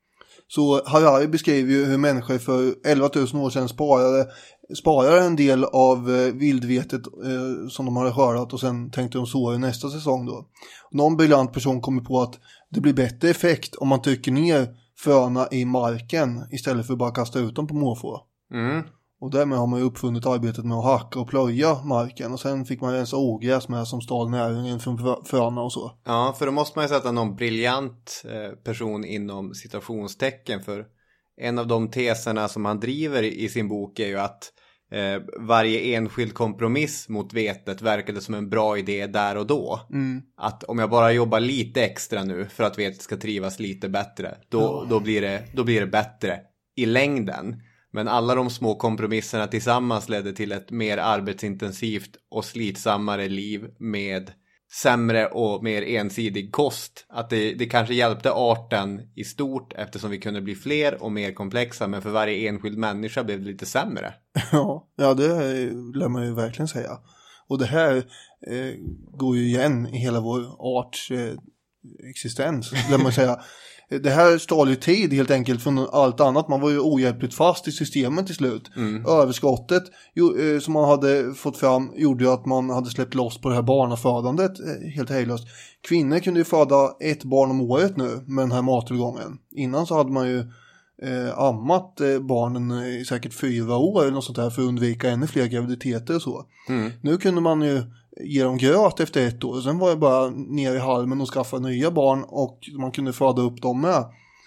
Så Harari beskriver ju hur människor för elva tusen år sedan sparade, sparade en del av eh, vildvetet eh, som de hade skördat och sen tänkte de så i nästa säsong då. Någon briljant person kommer på att det blir bättre effekt om man trycker ner fröna i marken istället för att bara kasta ut dem på måfå. Mm. Och därmed har man ju uppfunnit arbetet med att hacka och plöja marken. Och sen fick man rensa ogräs med som stal näringen från fröna och så. Ja, för då måste man ju sätta någon briljant eh, person inom citationstecken. För en av de teserna som han driver i sin bok är ju att eh, varje enskild kompromiss mot vetet verkade som en bra idé där och då. Mm. Att om jag bara jobbar lite extra nu för att vetet ska trivas lite bättre, då, ja. då, blir det, då blir det bättre i längden. Men alla de små kompromisserna tillsammans ledde till ett mer arbetsintensivt och slitsammare liv med sämre och mer ensidig kost. Att det, det kanske hjälpte arten i stort eftersom vi kunde bli fler och mer komplexa, men för varje enskild människa blev det lite sämre. Ja, ja det lär man ju verkligen säga. Och det här eh, går ju igen i hela vår arts eh, existens, lär man säga. Det här stal ju tid helt enkelt från allt annat. Man var ju ohjälpligt fast i systemet till slut. Mm. Överskottet jo, som man hade fått fram gjorde ju att man hade släppt loss på det här barnafödandet helt hejlöst. Kvinnor kunde ju föda ett barn om året nu med den här mattillgången. Innan så hade man ju eh, ammat eh, barnen i säkert fyra år eller något sånt där för att undvika ännu fler graviditeter och så. Mm. Nu kunde man ju ge dem gröt efter ett år. Sen var det bara ner i halmen och skaffa nya barn och man kunde föda upp dem med.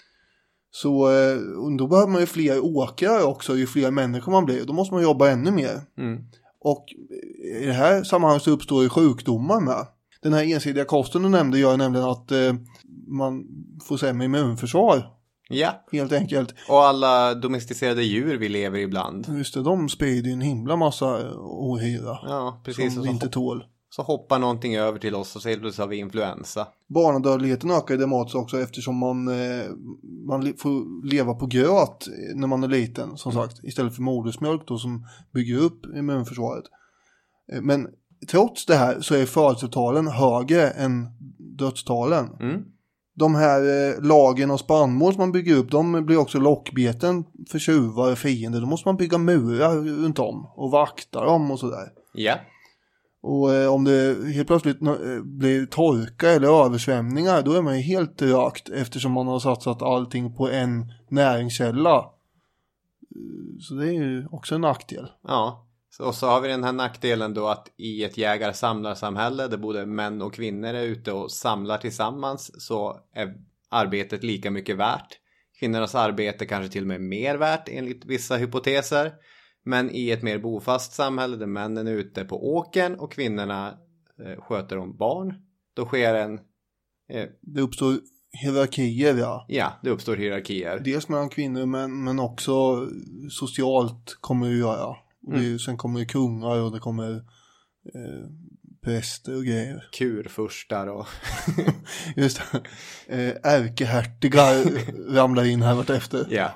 Så då behöver man ju fler åkare också, ju fler människor man blir. Då måste man jobba ännu mer. Mm. Och i det här sammanhanget så uppstår ju sjukdomar med. Den här ensidiga kosten du nämnde gör nämligen att eh, man får sämre immunförsvar. Ja. Helt enkelt. Och alla domesticerade djur vi lever ibland. Just det, de sprider en himla massa ohyra. Ja, precis. Som vi inte tål. Så hoppar någonting över till oss och så har vi influensa. Barnadödligheten ökar i det mått också eftersom man, eh, man får leva på gröt när man är liten, som sagt. Istället för modersmjölk då som bygger upp immunförsvaret. Eh, men trots det här så är födelsetalen högre än dödstalen. Mm. De här eh, lagen och spannmål som man bygger upp, de blir också lockbeten för tjuvar och fiender. Då måste man bygga murar runt om och vakta dem och sådär. Ja. Yeah. Och eh, om det helt plötsligt eh, blir torka eller översvämningar, då är man ju helt rakt eftersom man har satsat allting på en näringskälla. Så det är ju också en nackdel. Ja, och så har vi den här nackdelen då att i ett jägar-samlarsamhälle där både män och kvinnor är ute och samlar tillsammans så är arbetet lika mycket värt. Kvinnornas arbete kanske till och med mer värt enligt vissa hypoteser. Men i ett mer bofast samhälle där männen är ute på åkern och kvinnorna eh, sköter om barn, då sker en... Eh, det uppstår hierarkier, ja. Ja, det uppstår hierarkier. Dels mellan kvinnor och män, men också socialt kommer det göra. Mm. Det, sen kommer det kungar och det kommer eh, präster och grejer. Kurfurstar och... Just det. Eh, ärkehertigar ramlar in här vartefter. Ja.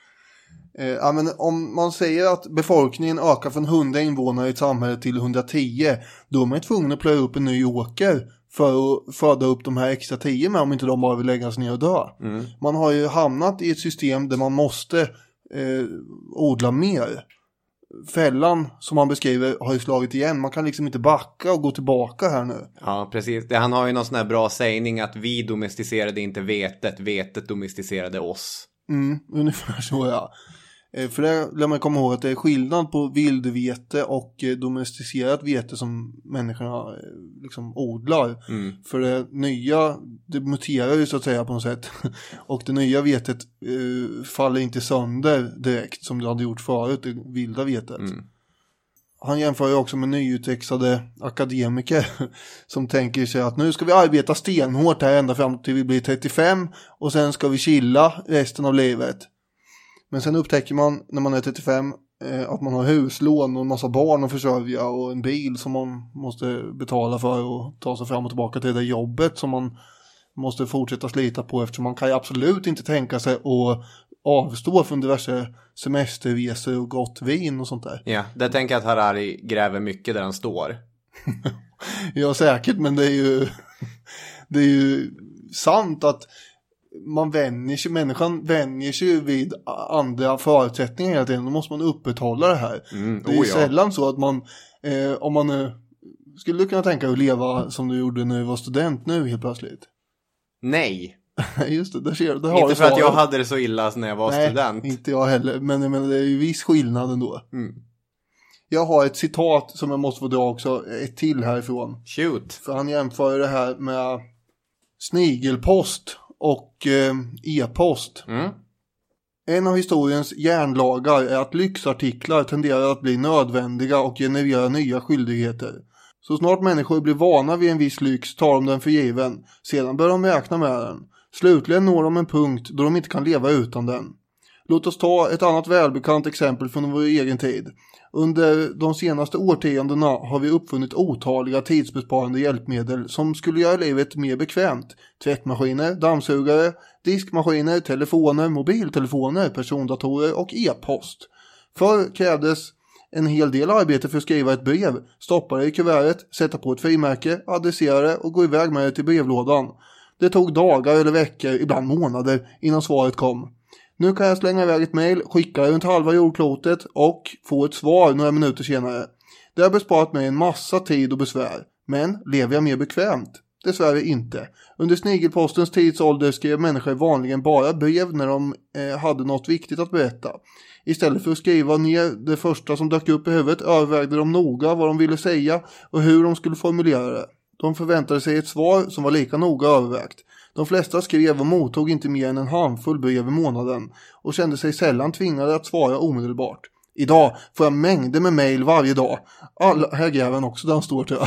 Ja, men om man säger att befolkningen ökar från hundra invånare i ett samhälle till hundratio, då är man tvungen att plöja upp en ny åker för att föda upp de här extra tio med, om inte de bara vill läggas ner och dö. Mm. Man har ju hamnat i ett system där man måste eh, odla mer. Fällan som han beskriver har ju slagit igen. Man kan liksom inte backa och gå tillbaka här nu. Ja, precis. Det, han har ju någon sån här bra sägning att vi domesticerade inte vetet, vetet domesticerade oss. Mm, ungefär så, ja. För det lär man komma ihåg att det är skillnad på vildvete och domesticerat vete som människorna liksom odlar. Mm. För det nya, det muterar ju så att säga på något sätt. Och det nya vetet uh, faller inte sönder direkt som det hade gjort förut, det vilda vetet. Mm. Han jämför ju också med nyutexade akademiker som tänker sig att nu ska vi arbeta stenhårt här ända fram till vi blir trettiofem och sen ska vi chilla resten av livet. Men sen upptäcker man när man är trettiofem eh, att man har huslån och en massa barn att försörja och en bil som man måste betala för och ta sig fram och tillbaka till det jobbet som man måste fortsätta slita på, eftersom man kan ju absolut inte tänka sig att avstå från diverse semesterresor och gott vin och sånt där. Ja, det tänker jag att Harari gräver mycket där han står. Ja, säkert, men det är ju det är ju sant att man vänjer sig, människan vänjer sig vid andra förutsättningar hela tiden. Då måste man upprätthålla det här. Mm, det är ju oh ja. sällan så att man eh, om man eh, skulle kunna tänka att leva som du gjorde när du var student nu helt plötsligt. Nej. Just det, där ser, där har inte för att jag hade det så illa när jag var Nej, student. Inte jag heller, men, men det är ju viss skillnad ändå. Mm. Jag har ett citat som jag måste få dra också, ett till härifrån. Shoot. För han jämför det här med snigelpost och eh, e-post. Mm. En av historiens järnlagar är att lyxartiklar tenderar att bli nödvändiga och generera nya skyldigheter. Så snart människor blir vana vid en viss lyx tar de den för given. Sedan bör de räkna med den. Slutligen når de en punkt då de inte kan leva utan den. Låt oss ta ett annat välbekant exempel från vår egen tid. Under de senaste årtiondena har vi uppfunnit otaliga tidsbesparande hjälpmedel som skulle göra livet mer bekvämt. Tvättmaskiner, dammsugare, diskmaskiner, telefoner, mobiltelefoner, persondatorer och e-post. Förr krävdes en hel del arbete för att skriva ett brev, stoppa det i kuvertet, sätta på ett frimärke, adressera det och gå iväg med det till brevlådan. Det tog dagar eller veckor, ibland månader, innan svaret kom. Nu kan jag slänga iväg ett mejl, skicka runt halva jordklotet och få ett svar några minuter senare. Det har besparat mig en massa tid och besvär. Men lever jag mer bekvämt? Dessvärre inte. Under snigelpostens tidsålder skrev människor vanligen bara brev när de eh, hade något viktigt att berätta. Istället för att skriva ner det första som dök upp i huvudet övervägde de noga vad de ville säga och hur de skulle formulera det. De förväntade sig ett svar som var lika noga övervägt. De flesta skrev och mottog inte mer än en handfull brev i månaden och kände sig sällan tvingade att svara omedelbart. Idag får jag mängder med mejl varje dag. Alla, här gräven också där han står tror jag.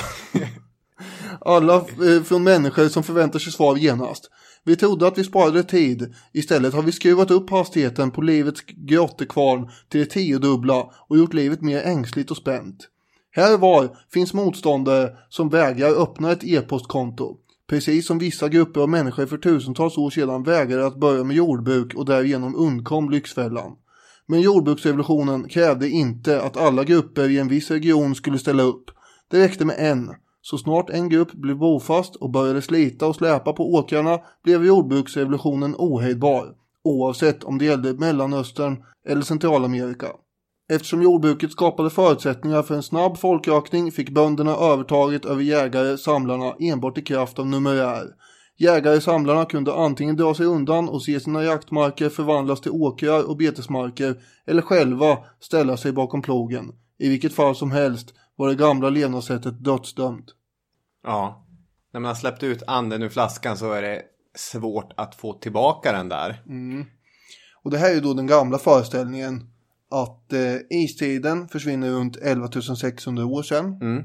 Alla eh, från människor som förväntar sig svar genast. Vi trodde att vi sparade tid. Istället har vi skruvat upp hastigheten på livets grottekvarn till det tiodubbla och gjort livet mer ängsligt och spänt. Här var finns motståndare som vägrar öppna ett e-postkonto. Precis som vissa grupper av människor för tusentals år sedan vägrade att börja med jordbruk och därigenom undkom lyxfällan. Men jordbruksrevolutionen krävde inte att alla grupper i en viss region skulle ställa upp. Det räckte med en. Så snart en grupp blev bofast och började slita och släpa på åkrarna blev jordbruksrevolutionen ohejdbar, oavsett om det gällde Mellanöstern eller Centralamerika. Eftersom jordbruket skapade förutsättningar för en snabb folkökning fick bönderna övertaget över jägare-samlarna enbart i kraft av numerär. Jägare-samlarna kunde antingen dra sig undan och se sina jaktmarker förvandlas till åkrar och betesmarker eller själva ställa sig bakom plogen. I vilket fall som helst var det gamla levnadssättet dödsdömt. Ja, när man har släppt ut anden ur flaskan så är det svårt att få tillbaka den där. Mm. Och det här är ju då den gamla föreställningen att eh, istiden försvinner runt elva tusen sexhundra år sedan. Mm.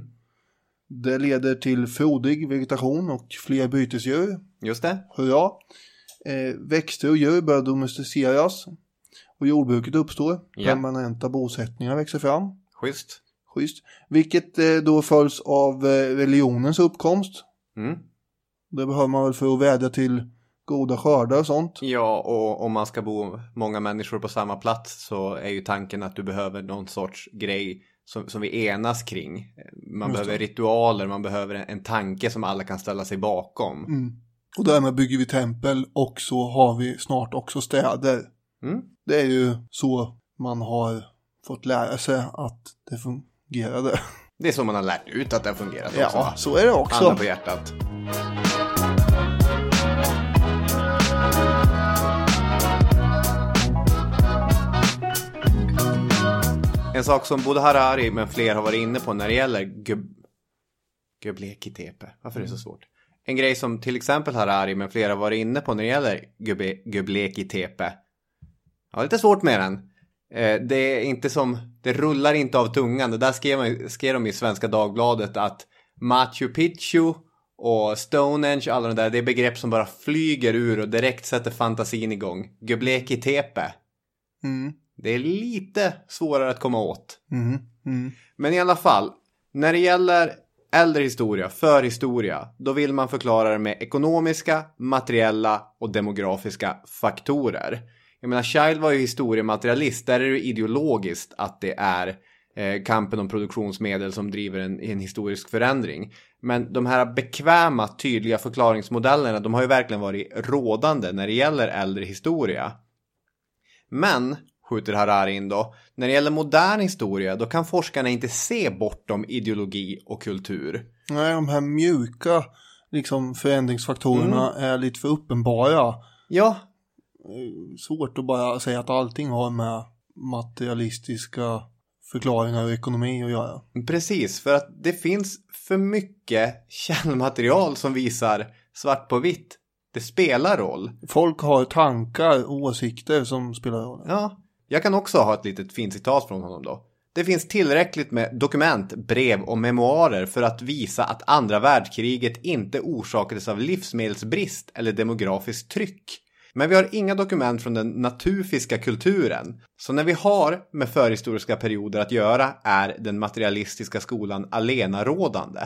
Det leder till frodig vegetation och fler bytesdjur. Just det. Hurra. Eh, växter och djur börjar domesticeras och jordbruket uppstår. Ja. Permanenta bosättningar växer fram. Schysst. Schysst. Vilket eh, då följs av eh, religionens uppkomst. Mm. Det behöver man väl för att vädja till goda skördar och sånt. Ja, och om man ska bo många människor på samma plats så är ju tanken att du behöver någon sorts grej som, som vi enas kring. Man Just behöver det. ritualer, man behöver en, en tanke som alla kan ställa sig bakom. Mm. Och därmed bygger vi tempel och så har vi snart också städer. Mm. Det är ju så man har fått lära sig att det fungerade. Det är så man har lärt ut att det har fungerat också. Ja, va? så är det också. Handen på hjärtat. En sak som både Harari men fler har varit inne på när det gäller gub... Göbleki Tepe. Varför är det så svårt? En grej som till exempel Harari men fler har varit inne på när det gäller Göbleki Tepe. Ja, lite svårt med den. Eh, det är inte som... Det rullar inte av tungan. Det där skrev, man, skrev de i Svenska Dagbladet att Machu Picchu och Stonehenge, alla de där, det är begrepp som bara flyger ur och direkt sätter fantasin igång. Göbleki Tepe. Mm. Det är lite svårare att komma åt. Mm. Mm. Men i alla fall, när det gäller äldre historia, förhistoria, då vill man förklara det med ekonomiska, materiella och demografiska faktorer. Jag menar, Child var ju historiematerialist. Där är det ideologiskt att det är eh, kampen om produktionsmedel som driver en, en historisk förändring. Men de här bekväma, tydliga förklaringsmodellerna, de har ju verkligen varit rådande när det gäller äldre historia. Men, skjuter Harari in då, när det gäller modern historia, då kan forskarna inte se bortom ideologi och kultur. Nej, de här mjuka liksom, förändringsfaktorerna mm. är lite för uppenbara. Ja. Svårt att bara säga att allting har med materialistiska förklaringar och ekonomi att göra. Precis, för att det finns för mycket källmaterial som visar svart på vitt. Det spelar roll. Folk har tankar och åsikter som spelar roll. Ja, jag kan också ha ett litet fint citat från honom då. Det finns tillräckligt med dokument, brev och memoarer för att visa att andra världskriget inte orsakades av livsmedelsbrist eller demografiskt tryck. Men vi har inga dokument från den naturfiska kulturen. Så när vi har med förhistoriska perioder att göra är den materialistiska skolan alenarådande.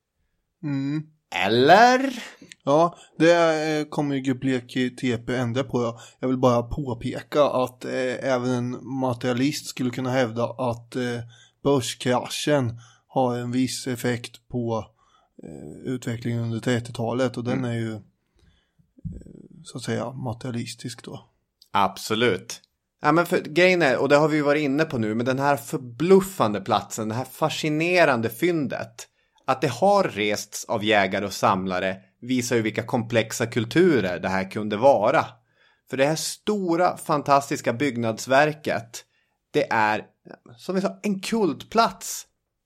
Mm. Eller? Ja, det kommer ju Göbleki Tepe ändra på. Ja. Jag vill bara påpeka att eh, även en materialist skulle kunna hävda att eh, börskraschen har en viss effekt på eh, utvecklingen under trettiotalet. Och den mm. är ju så att säga materialistisk då. Absolut. Ja, men för grejen är, och det har vi ju varit inne på nu, men den här förbluffande platsen, det här fascinerande fyndet, att det har rests av jägare och samlare visar ju vilka komplexa kulturer det här kunde vara. För det här stora, fantastiska byggnadsverket, det är, som vi sa, en kultplats.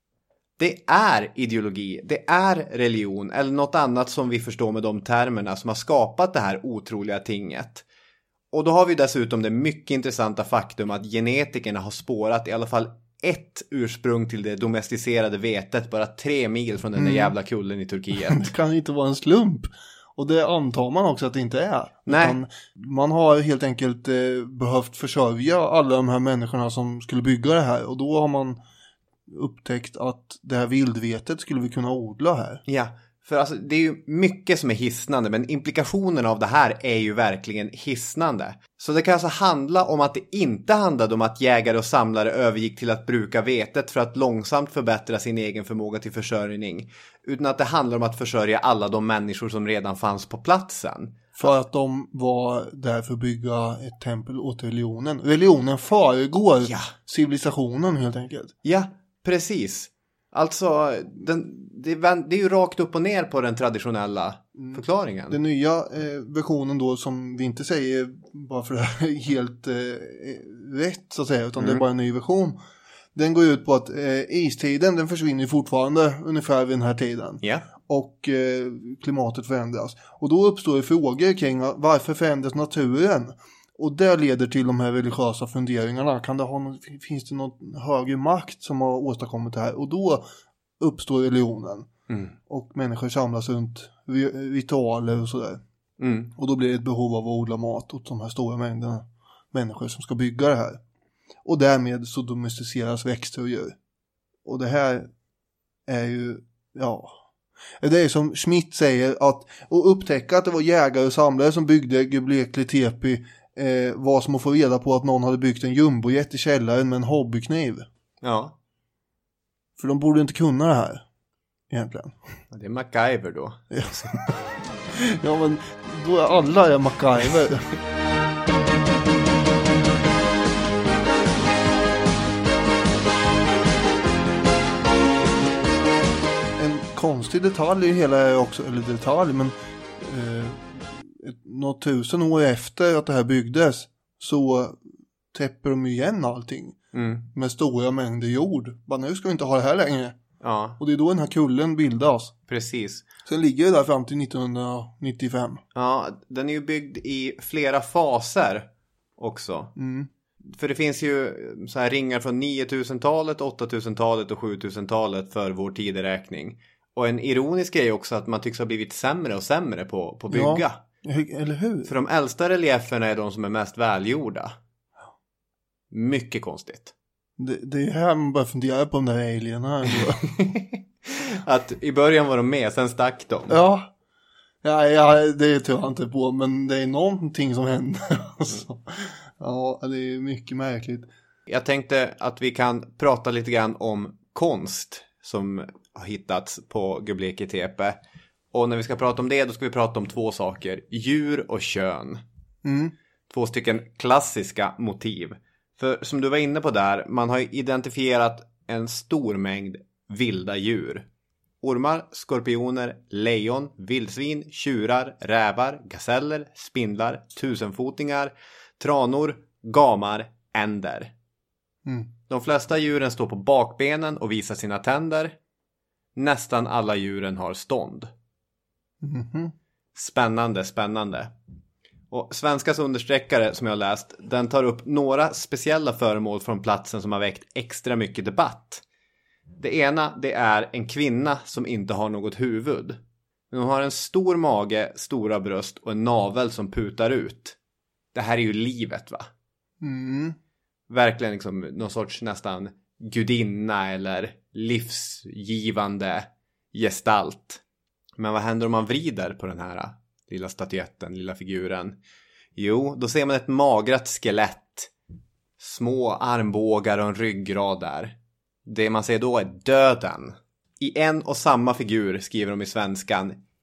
Det är ideologi, det är religion eller något annat som vi förstår med de termerna som har skapat det här otroliga tinget. Och då har vi dessutom det mycket intressanta faktum att genetikerna har spårat i alla fall ett ursprung till det domesticerade vetet bara tre mil från den där mm. jävla kullen i Turkiet. Det kan inte vara en slump. Och det antar man också att det inte är. Nej. Utan man har helt enkelt eh, behövt försörja alla de här människorna som skulle bygga det här. Och då har man upptäckt att det här vildvetet skulle vi kunna odla här. Ja, för alltså, det är ju mycket som är hisnande, men implikationen av det här är ju verkligen hisnande. Så det kan alltså handla om att det inte handlade om att jägare och samlare övergick till att bruka vetet för att långsamt förbättra sin egen förmåga till försörjning, utan att det handlar om att försörja alla de människor som redan fanns på platsen. För att de var där för att bygga ett tempel åt religionen. Religionen föregår ja. civilisationen helt enkelt. Ja, precis. Alltså, den, det, det är ju rakt upp och ner på den traditionella mm. förklaringen. Den nya eh, versionen då, som vi inte säger bara för det här helt eh, rätt så att säga, utan mm. det är bara en ny version. Den går ut på att eh, istiden, den försvinner fortfarande ungefär vid den här tiden. Yeah. Och eh, klimatet förändras. Och då uppstår det frågor kring varför förändras naturen? Och det leder till de här religiösa funderingarna. Kan det ha någon, finns det någon högre makt som har åstadkommit det här? Och då uppstår religionen. Mm. Och människor samlas runt ritualer och sådär. Mm. Och då blir det ett behov av att odla mat åt de här stora mängderna människor som ska bygga det här. Och därmed så domesticeras växter och djur. Och det här är ju, ja... Det är som Schmidt säger, att att upptäcka att det var jägare och samlare som byggde Göbekli Tepe eh, var som att få reda på att någon hade byggt en jumbojet i källaren med en hobbykniv. Ja. För de borde inte kunna det här, egentligen. Det är MacGyver då. Ja, ja men då är alla är MacGyver. Konstig detalj i hela är också, eller detalj, men eh, något tusen år efter att det här byggdes så täpper de igen allting mm. med stora mängder jord. Bara nu ska vi inte ha det här längre. Ja. Och det är då den här kullen bildas. Precis. Sen ligger det där fram till nittonhundranittiofem. Ja, den är ju byggd i flera faser också. Mm. För det finns ju så här ringar från niotusentalet, åttatusentalet och sjutusentalet för vår tideräkning. Och en ironisk grej också att man tycks ha blivit sämre och sämre på, på bygga. Ja, eller hur? För de äldsta relieferna är de som är mest välgjorda. Mycket konstigt. Det, det är här man bara funderar på de där alienerna. Att i början var de med, sen stack de. Ja. Ja, ja, det tror jag inte på. Men det är någonting som händer. Alltså. Ja, det är mycket märkligt. Jag tänkte att vi kan prata lite grann om konst som har hittats på Göbekli Tepe. Och när vi ska prata om det, då ska vi prata om två saker. Djur och kön. Mm. Två stycken klassiska motiv. För som du var inne på där, man har identifierat en stor mängd vilda djur. Ormar, skorpioner, lejon, vildsvin, tjurar, rävar, gaseller, spindlar, tusenfotingar, tranor, gamar, änder. Mm. De flesta djuren står på bakbenen och visar sina tänder. Nästan alla djuren har stånd. Mm-hmm. Spännande, spännande. Och Svenskas understreckare som jag har läst, den tar upp några speciella föremål från platsen som har väckt extra mycket debatt. Det ena, det är en kvinna som inte har något huvud. Men hon har en stor mage, stora bröst och en navel som putar ut. Det här är ju livet, va? Mm. Verkligen liksom någon sorts nästan gudinna eller livsgivande gestalt. Men vad händer om man vrider på den här lilla statyetten, lilla figuren? Jo, då ser man ett magrat skelett. Små armbågar och en ryggrad där. Det man ser då är döden. I en och samma figur skriver de i svenskan: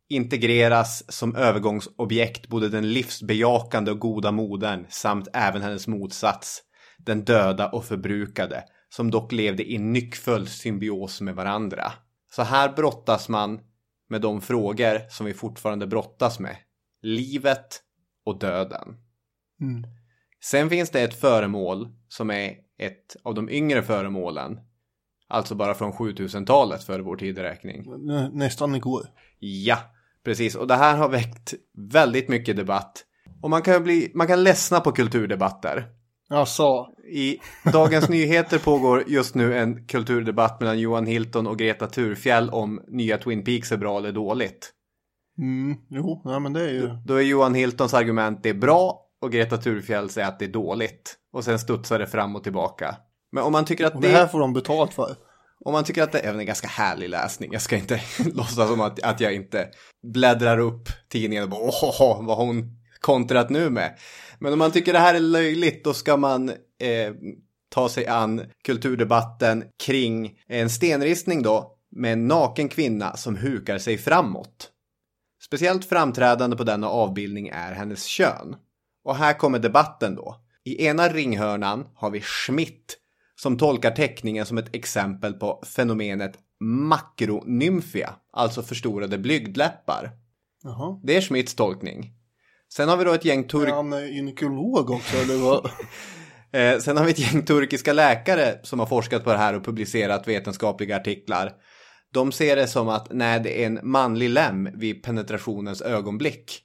integreras som övergångsobjekt både den livsbejakande och goda modern samt även hennes motsats, den döda och förbrukade, som dock levde i nyckfull symbios med varandra. Så här brottas man med de frågor som vi fortfarande brottas med. Livet och döden. Mm. Sen finns det ett föremål som är ett av de yngre föremålen. Alltså bara från sjutusentalet före vår tideräkning. Nä, nästan igår. Ja, precis. Och det här har väckt väldigt mycket debatt. Och man kan bli, man kan ledsna på kulturdebatter. Jag sa. I Dagens Nyheter pågår just nu en kulturdebatt mellan Johan Hilton och Greta Thurfjell om nya Twin Peaks är bra eller dåligt. Mm, jo, nej, men det är ju... Då är Johan Hiltons argument det är bra och Greta Thurfjell säger att det är dåligt. Och sen studsar det fram och tillbaka. Men om man tycker att och det... det här får de betalt för. Om man tycker att det är en ganska härlig läsning. Jag ska inte låtsas som att, att jag inte bläddrar upp tidningen och bara åh, vad har hon kontrat nu med. Men om man tycker det här är löjligt, då ska man eh, ta sig an kulturdebatten kring en stenristning då med en naken kvinna som hukar sig framåt. Speciellt framträdande på denna avbildning är hennes kön. Och här kommer debatten då. I ena ringhörnan har vi Schmidt som tolkar teckningen som ett exempel på fenomenet makronymfia, alltså förstorade blygdläppar. Jaha. Det är Schmidts tolkning. Sen har vi då ett gäng turk... Är han gynekolog också, eller vad? eh, sen har vi ett gäng turkiska läkare som har forskat på det här och publicerat vetenskapliga artiklar. De ser det som att nej, det är en manlig lem vid penetrationens ögonblick.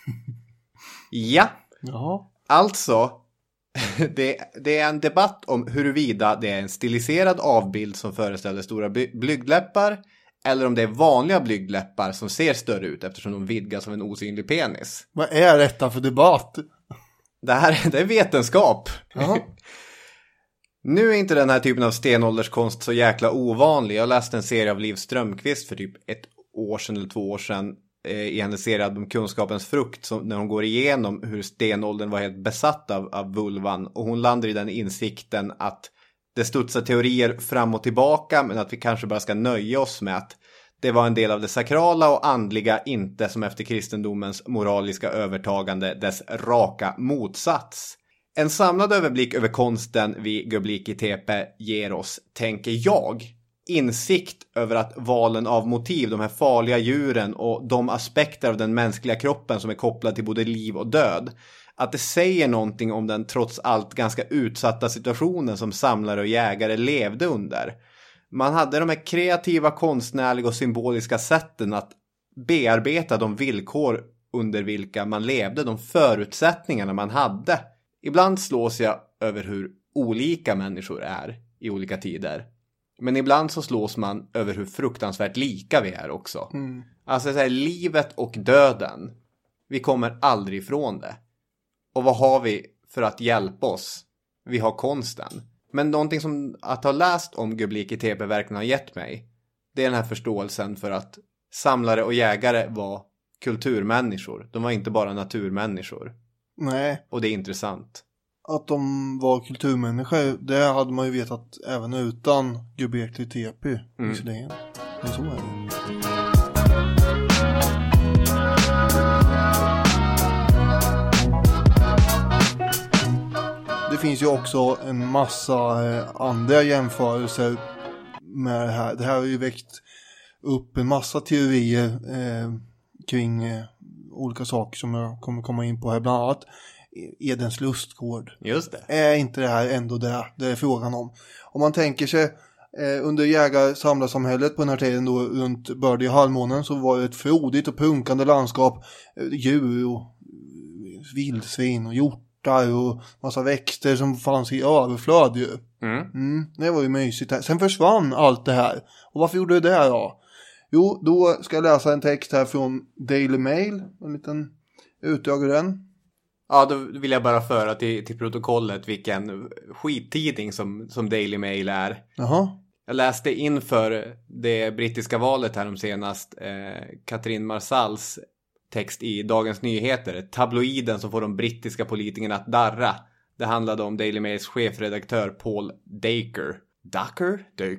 Ja. Jaha. Alltså, det, det är en debatt om huruvida det är en stiliserad avbild som föreställer stora blygdläppar eller om det är vanliga blygdläppar som ser större ut eftersom de vidgas av en osynlig penis. Vad är detta för debatt? Det här det är vetenskap. Jaha. Nu är inte den här typen av stenålderskonst så jäkla ovanlig. Jag läste en serie av Liv Strömquist för typ ett år sedan eller två år sedan eh, i hennes serie om kunskapens frukt, som, när hon går igenom hur stenåldern var helt besatt av, av vulvan. Och hon landar i den insikten att det studsar teorier fram och tillbaka, men att vi kanske bara ska nöja oss med att det var en del av det sakrala och andliga, inte som efter kristendomens moraliska övertagande dess raka motsats. En samlad överblick över konsten vi Göbliki Tepe ger oss, tänker jag, insikt över att valen av motiv, de här farliga djuren och de aspekter av den mänskliga kroppen som är kopplade till både liv och död, att det säger någonting om den trots allt ganska utsatta situationen som samlare och jägare levde under. Man hade de här kreativa, konstnärliga och symboliska sätten att bearbeta de villkor under vilka man levde, de förutsättningarna man hade. Ibland slås jag över hur olika människor är i olika tider. Men ibland så slås man över hur fruktansvärt lika vi är också. Mm. Alltså så här, livet och döden. Vi kommer aldrig ifrån det. Och vad har vi för att hjälpa oss? Vi har konsten. Men någonting som att ha läst om Göbliki Tepe verkligen har gett mig, det är den här förståelsen för att samlare och jägare var kulturmänniskor. De var inte bara naturmänniskor. Nej. Och det är intressant. Att de var kulturmänniskor, det hade man ju vetat även utan Göbliki Tepe. Mm. Men så är det. Det finns ju också en massa eh, andra jämförelser med det här. Det här har ju väckt upp en massa teorier eh, kring eh, olika saker som jag kommer komma in på här. Bland annat Edens lustgård. Just det. Är inte det här ändå det det är frågan om? Om man tänker sig eh, under jägar-samlarsamhället på den här tiden då, runt bördiga halvmånen, så var det ett frodigt och prunkande landskap. Eh, djur och eh, vildsvin och hjort och massa växter som fanns i överflöd ju. Mm. Mm, det var ju mysigt här. Sen försvann allt det här. Och varför gjorde det det då? Jo, då ska jag läsa en text här från Daily Mail. En liten utdrag ur den. Ja, då vill jag bara föra till, till protokollet vilken skittidning som, som Daily Mail är. Jaha. Jag läste inför det brittiska valet här om senast eh, Katrin Marsals text i Dagens Nyheter, tabloiden som får de brittiska politikerna att darra. Det handlade om Daily Mails chefredaktör Paul Dacre. Ducker? Dacre.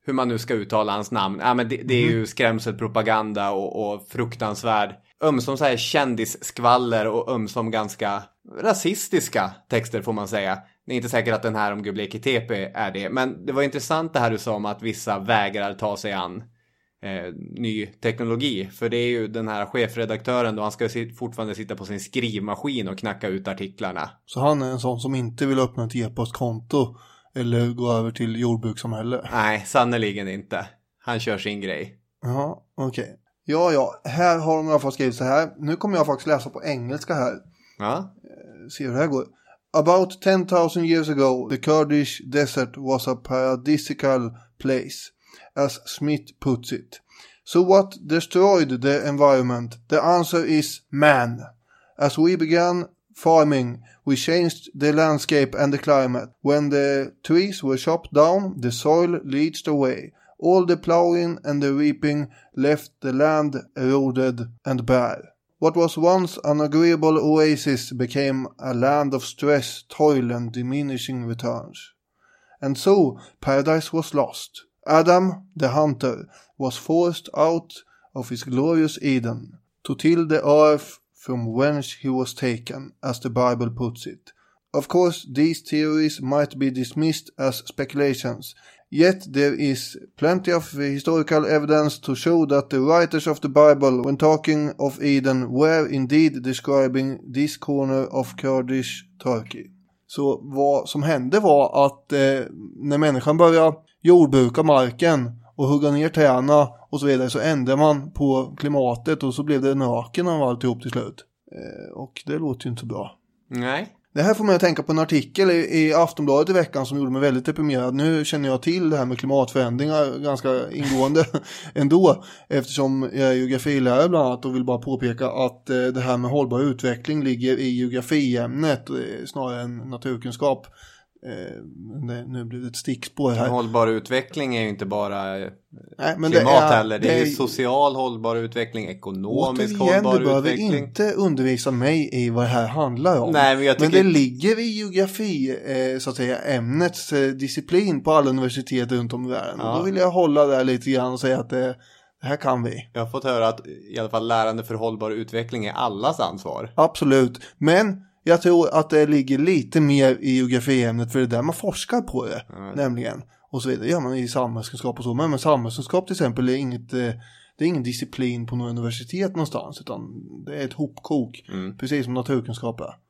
hur man nu ska uttala hans namn. Ja, men det, det är ju skrämselpropaganda och, och fruktansvärd. Ömsom så här kändisskvaller och ömsom ganska rasistiska texter får man säga. Det är inte säkert att den här om Göbekli Tepe är det. Men det var intressant det här du sa om att vissa vägrar ta sig an eh, ny teknologi. För det är ju den här chefredaktören då, han ska ju fortfarande sitta på sin skrivmaskin och knacka ut artiklarna. Så han är en sån som inte vill öppna ett e-postkonto eller gå över till jordbrukssamhälle? Nej, sannoliken inte. Han kör sin grej. Ja, okej. Okay. Ja, ja. Här har de i alla fall skrivit så här. Nu kommer jag faktiskt läsa på engelska här. Ja. Se hur det här går. About ten thousand years ago, the Kurdish desert was a paradisical place, as Smith puts it. So what destroyed the environment? The answer is man. As we began farming, we changed the landscape and the climate. When the trees were chopped down, the soil leached away. All the plowing and the reaping left the land eroded and bare. What was once an agreeable oasis became a land of stress, toil and diminishing returns. And so paradise was lost. Adam, the hunter, was forced out of his glorious Eden to till the earth from whence he was taken, as the Bible puts it. Of course, these theories might be dismissed as speculations, yet there is plenty of historical evidence to show that the writers of the Bible, when talking of Eden, were indeed describing this corner of Kurdish Turkey. Så vad som hände var att eh, när människan började jordbruka marken och hugga ner träna och så vidare, så ändrade man på klimatet och så blev det en öken av alltihop till slut. Eh, och det låter ju inte så bra. Nej. Det här får mig att tänka på en artikel i, i Aftonbladet i veckan som gjorde mig väldigt deprimerad. Nu känner jag till det här med klimatförändringar ganska ingående ändå, eftersom jag är geografilärare bland annat och vill bara påpeka att eh, det här med hållbar utveckling ligger i geografiämnet, eh, snarare än naturkunskap. Eh, det, nu blir det ett stickspår här. Hållbar utveckling är ju inte bara eh, Nej, men klimat det är, heller. Det, det är ju social hållbar utveckling, ekonomisk återigen, hållbar du behöver utveckling. Inte undervisa mig i vad det här handlar om. Nej, men, jag tycker... men det ligger i geografi, eh, så att säga, ämnets eh, disciplin på alla universitet runt om i världen. Ja. Och då vill jag hålla där lite grann och säga att det, det här kan vi. Jag har fått höra att i alla fall lärande för hållbar utveckling är allas ansvar. Absolut, men jag tror att det ligger lite mer i geografiämnet, för det är där man forskar på det, mm. nämligen. Och så vidare, ja, man i samhällskunskap och så. Men, men samhällskunskap till exempel är inget, det är ingen disciplin på något universitet någonstans, utan det är ett hopkok, mm. precis som naturkunskap är.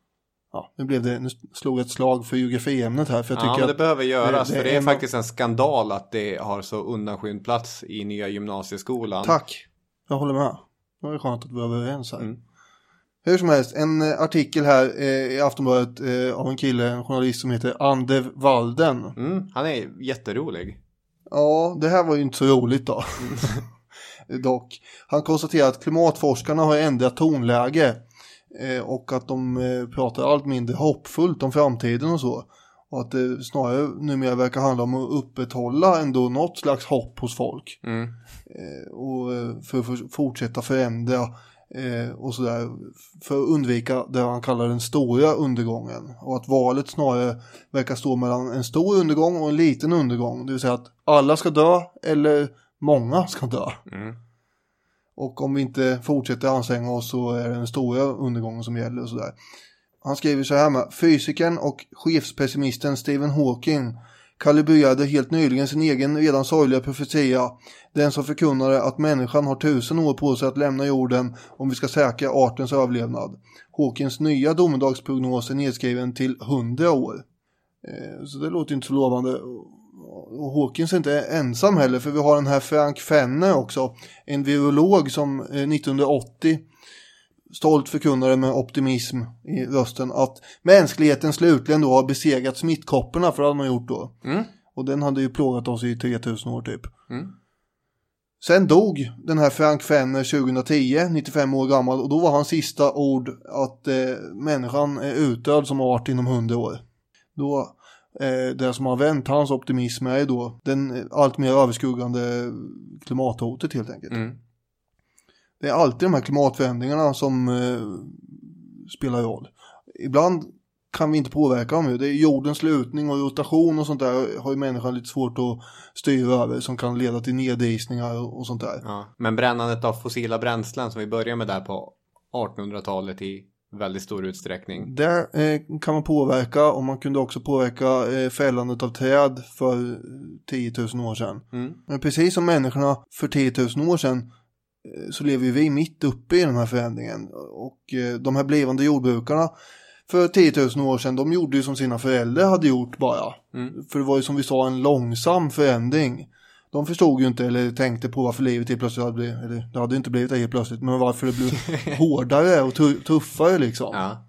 Ja, nu blev det, nu slog ett slag för geografiämnet här, för jag tycker ja, men det att behöver göras, det, det för det är en... faktiskt en skandal att det har så undanskymd plats i nya gymnasieskolan. Tack, jag håller med. Det var skönt att vi var överens här. Mm. Hur som helst, en artikel här eh, i Aftonbladet eh, av en kille, en journalist som heter Ander Walden. Mm, han är jätterolig. Ja, det här var ju inte så roligt då. Mm. Dock. Han konstaterar att klimatforskarna har ändrat tonläge eh, och att de eh, pratar allt mindre hoppfullt om framtiden och så. Och att det snarare numera verkar handla om att upprätthålla ändå något slags hopp hos folk. Mm. Eh, och för att fortsätta förändra Eh, och sådär, för att undvika det han kallar den stora undergången, och att valet snarare verkar stå mellan en stor undergång och en liten undergång, det vill säga att alla ska dö eller många ska dö. Mm. Och om vi inte fortsätter anstränga oss så är det den stora undergången som gäller och sådär. Han skriver så här med: fysikern och chefspessimisten Stephen Hawking kalibrerade helt nyligen sin egen redan sorgliga profetia, den som förkunnade att människan har tusen år på sig att lämna jorden om vi ska säkra artens överlevnad. Hawkins nya domedagsprognos är nedskriven till hundra år. Eh, så det låter inte så lovande. Och Hawkins är inte ensam heller, för vi har den här Frank Fenner också, en virolog som eh, nittonhundraåttio stolt förkunnade med optimism i rösten att mänskligheten slutligen då har besegrat smittkopporna, för det hade man gjort då. Mm. Och den hade ju plågat oss i tre tusen år typ. Mm. Sen dog den här Frank Fenner tjugohundratio, nittiofem år gammal, och då var hans sista ord att eh, människan är utdöd som art inom hundra år. Då, eh, det som har vänt hans optimism är då den allt mer överskuggande klimathotet helt enkelt. Mm. Det är alltid de här klimatförändringarna som eh, spelar roll. Ibland kan vi inte påverka dem. Det är jordens lutning och rotation och sånt där har ju människan lite svårt att styra över, som kan leda till nedisningar och, och sånt där. Ja, men brännandet av fossila bränslen som vi börjar med där på artonhundratalet i väldigt stor utsträckning. Där eh, kan man påverka, och man kunde också påverka eh, fällandet av träd för tio tusen år sedan. Mm. Men precis som människorna för tio tusen år sedan eh, så lever vi mitt uppe i den här förändringen. Och eh, de här blivande jordbrukarna för tio tusen år sedan, de gjorde ju som sina föräldrar hade gjort bara. Mm. För det var ju som vi sa en långsam förändring. De förstod ju inte eller tänkte på varför livet helt plötsligt hade blivit, eller det hade inte blivit det helt plötsligt, men varför det blev hårdare och tuffare liksom. Ja.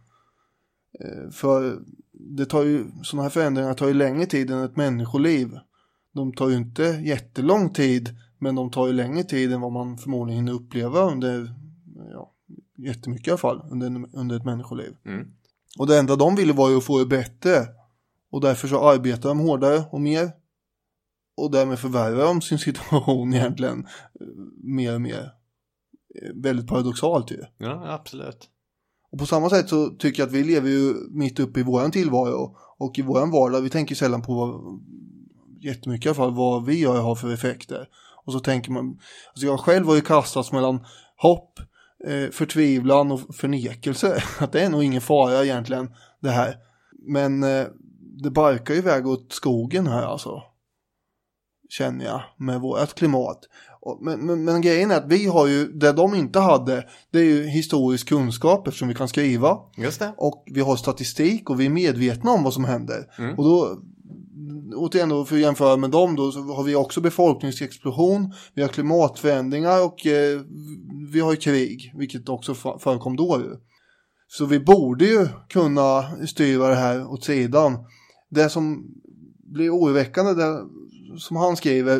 För det tar ju, sådana här förändringar tar ju längre tid än ett människoliv. De tar ju inte jättelång tid, men de tar ju längre tid än vad man förmodligen hinner uppleva under, ja, jättemycket i alla fall, under, under ett människoliv. Mm. Och det enda de ville var ju att få det bättre. Och därför så arbetar de hårdare och mer. Och därmed förvärrar de sin situation egentligen mer och mer. Väldigt paradoxalt ju. Ja, absolut. Och på samma sätt så tycker jag att vi lever ju mitt uppe i våran tillvaro. Och i våran vardag, vi tänker sällan på vad, jättemycket i alla fall, vad vi gör har för effekter. Och så tänker man, alltså jag själv har ju kastats mellan hopp, eh, förtvivlan och förnekelse. Att det är nog ingen fara egentligen det här. Men eh, det barkar ju iväg åt skogen här alltså. Känner jag med vårt klimat. Men, men, men grejen är att vi har ju, det de inte hade, det är ju historisk kunskap eftersom vi kan skriva. Just det. Och vi har statistik och vi är medvetna om vad som händer. Mm. Och då, återigen då, för att jämföra med dem då, så har vi också befolkningsexplosion, vi har klimatförändringar och eh, vi har ju krig, vilket också förekom då ju. Så vi borde ju kunna styra det här åt sidan. Det som blir oroväckande, det som han skriver,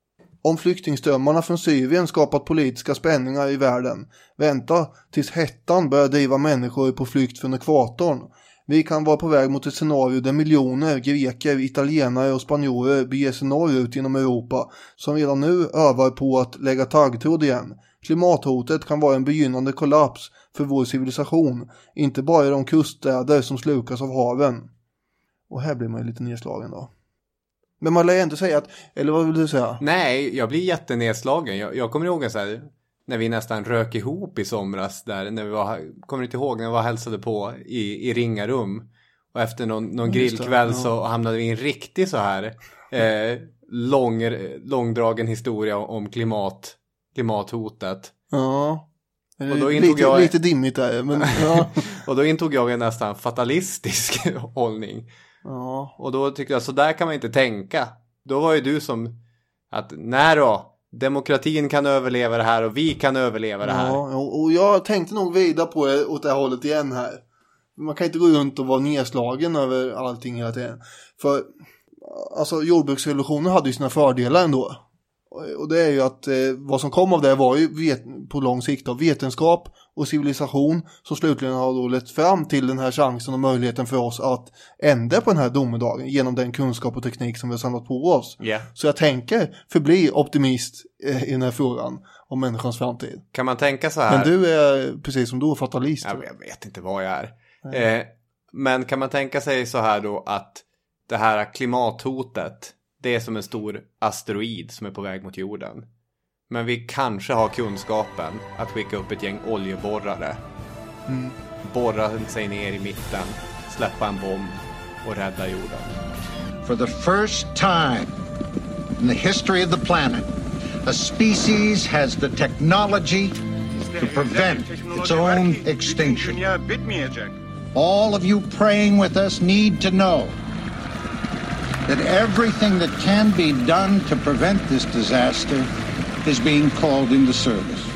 om flyktingströmmarna från Syrien skapat politiska spänningar i världen. Vänta tills hettan börjar driva människor på flykt från ekvatorn. Vi kan vara på väg mot ett scenario där miljoner greker, italienare och spanjorer beger sig norrut genom Europa, som redan nu övar på att lägga taggtråd igen. Klimathotet kan vara en begynnande kollaps för vår civilisation, inte bara i de kuststäder som slukas av haven. Och här blir man ju lite nedslagen då. Men man lär inte säga att, eller vad vill du säga? Nej, jag blir jättenedslagen. Jag, jag kommer ihåg så här, när vi nästan rök ihop i somras där, när vi var, kommer inte ihåg när vi var hälsade på i, i Ringarum. Och efter någon, någon grillkväll ja. så hamnade vi i en riktig så här eh, lång, långdragen historia om klimat, klimathotet. Ja, och då lite, jag, lite dimmigt där. Men, ja. Och då intog jag en nästan fatalistisk hållning. Ja. Och då tyckte jag, så där kan man inte tänka. Då var ju du som att, nej då, demokratin kan överleva det här och vi kan överleva det här. Ja, och jag tänkte nog vidare på det åt det här hållet igen här. Man kan inte gå runt och vara nedslagen över allting hela tiden. För alltså jordbruksrevolutionen hade ju sina fördelar ändå. Och det är ju att eh, vad som kom av det var ju vet, på lång sikt av vetenskap och civilisation som slutligen har då lett fram till den här chansen och möjligheten för oss att ändra på den här domedagen genom den kunskap och teknik som vi har samlat på oss. Yeah. Så jag tänker förbli optimist eh, i den här frågan om människans framtid. Kan man tänka så här? Men du är precis som du fatalist. Jag, jag vet inte vad jag är. Eh, men kan man tänka sig så här då att det här klimathotet, det är som en stor asteroid som är på väg mot jorden. Men vi kanske har kunskapen att skicka upp ett gäng oljeborrare. Mm. Borra sig ner i mitten, släppa en bomb och rädda jorden. For the first time in the history of the planet, a species has the technology to prevent its own extinction. All of you praying with us need to know that everything that can be done to prevent this disaster is being called into service.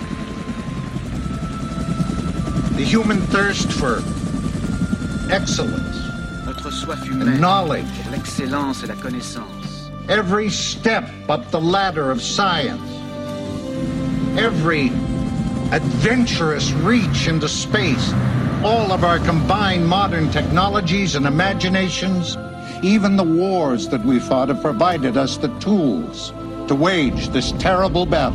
The human thirst for excellence, notre soif humaine, knowledge, pour l'excellence et la connaissance. Every step up the ladder of science, every adventurous reach into space, all of our combined modern technologies and imaginations, even the wars that we fought have provided us the tools to wage this terrible battle.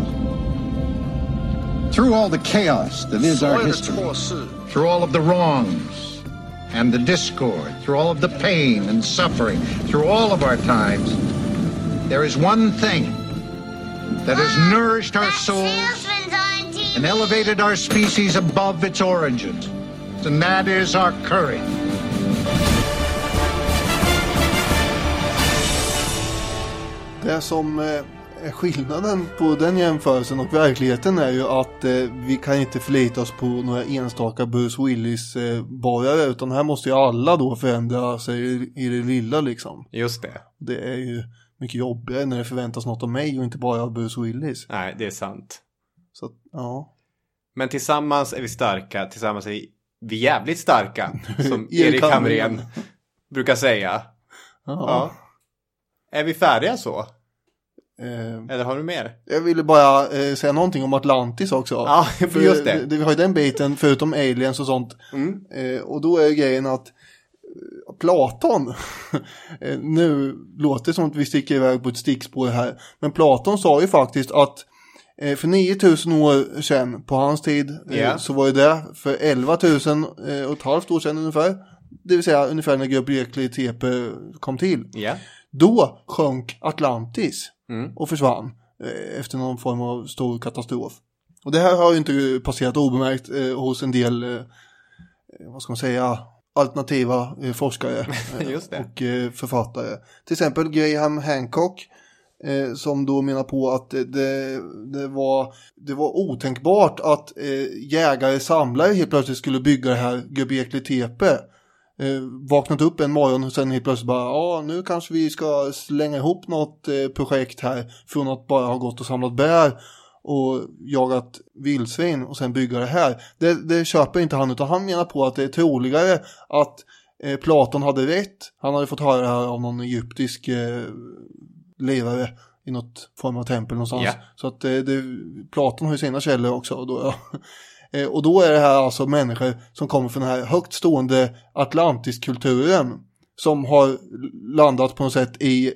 Through all the chaos that is our history, through all of the wrongs and the discord, through all of the pain and suffering, through all of our times, there is one thing that has nourished our souls and elevated our species above its origins, and that is our courage. Det som är skillnaden på den jämförelsen och verkligheten är ju att eh, vi kan inte förlita oss på några enstaka Bruce Willis eh, borgare, utan här måste ju alla då förändra sig i, i det lilla liksom. Just det. Det är ju mycket jobbigare när det förväntas något av mig och inte bara av Bruce Willis. Nej, det är sant. Så, ja. Men tillsammans är vi starka, tillsammans är vi, vi jävligt starka, som Erik Erik Hamrén Hamrén brukar säga. Ja. Ja. Är vi färdiga så? Eh, Eller har du mer? jag ville bara eh, säga någonting om Atlantis också. Ja, för just det. det. Vi har ju den biten förutom aliens och sånt. Mm. Eh, och då är grejen att eh, Platon, eh, nu låter det som att vi sticker iväg på ett stickspår här, men Platon sa ju faktiskt att eh, för nio tusen år sedan på hans tid eh, Yeah. så var det där för elva tusen eh, och ett halvt år sedan ungefär, det vill säga ungefär när Göbekli Tepe kom till. Ja. Då sjönk Atlantis Mm. och försvann eh, efter någon form av stor katastrof. Och det här har ju inte passerat obemärkt eh, hos en del, eh, vad ska man säga, alternativa eh, forskare eh, Just det. och eh, författare. Till exempel Graham Hancock eh, som då menar på att det, det, var, det var otänkbart att eh, jägare samlare helt plötsligt skulle bygga det här Göbekli Tepe. Eh, vaknat upp en morgon och sen helt plötsligt bara, ja nu kanske vi ska slänga ihop något eh, projekt här från att bara ha gått och samlat bär och jagat vildsvin och sen bygga det här. Det, det köper inte han, utan han menar på att det är troligare att eh, Platon hade rätt. Han hade fått höra det här av någon egyptisk eh, ledare i något form av tempel någonstans. Ja. Så att eh, det, Platon har ju sina källor också då, ja. Eh, och då är det här alltså människor som kommer från den här högt stående Atlantiskulturen som har landat på något sätt i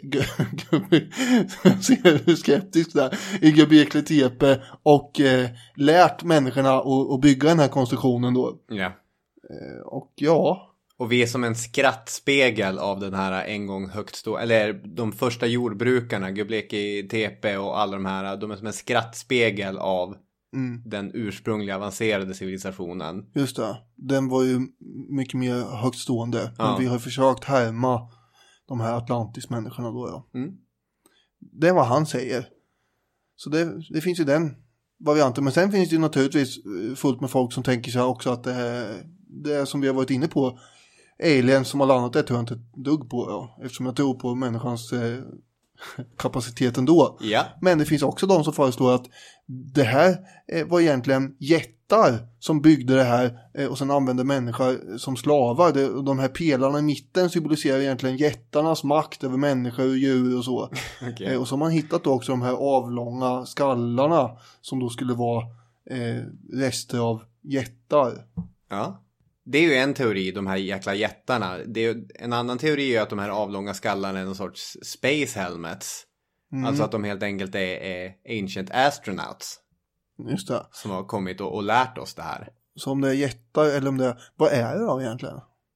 jag ser hur skeptisk där, i Göbekli Tepe och eh, lärt människorna att, att bygga den här konstruktionen då. Ja. Eh, och ja, Och vi är som en skrattspegel av den här en gång högt stå, eller de första jordbrukarna, Göbekli Tepe och alla de här, de är som en skrattspegel av mm, den ursprungliga avancerade civilisationen. just det. Den var ju mycket mer högt stående. Ja. Men vi har försökt härma de här Atlantis-människorna då, ja. Mm. Det är vad han säger. Så det, det finns ju den varianten. Men sen finns det ju naturligtvis fullt med folk som tänker sig också att det är, det är som vi har varit inne på, aliens som har landat, det tror jag inte ett dugg på. Ja. Eftersom jag tror på människans eh, kapacitet ändå. Ja. Men det finns också de som föreslår att det här eh, var egentligen jättar som byggde det här eh, och sen använde människor som slavar. Det, de här pelarna i mitten symboliserar egentligen jättarnas makt över människor och djur och så. Okay. Eh, och så har man hittat då också de här avlånga skallarna som då skulle vara eh, rester av jättar. Ja. Det är ju en teori, de här jäkla jättarna. Det är ju, en annan teori är att de här avlånga skallarna är någon sorts space helmets. Mm. Alltså att de helt enkelt är, är ancient astronauts Just det. som har kommit och, och lärt oss det här. Så om det är jättar eller om det är, vad är det då egentligen?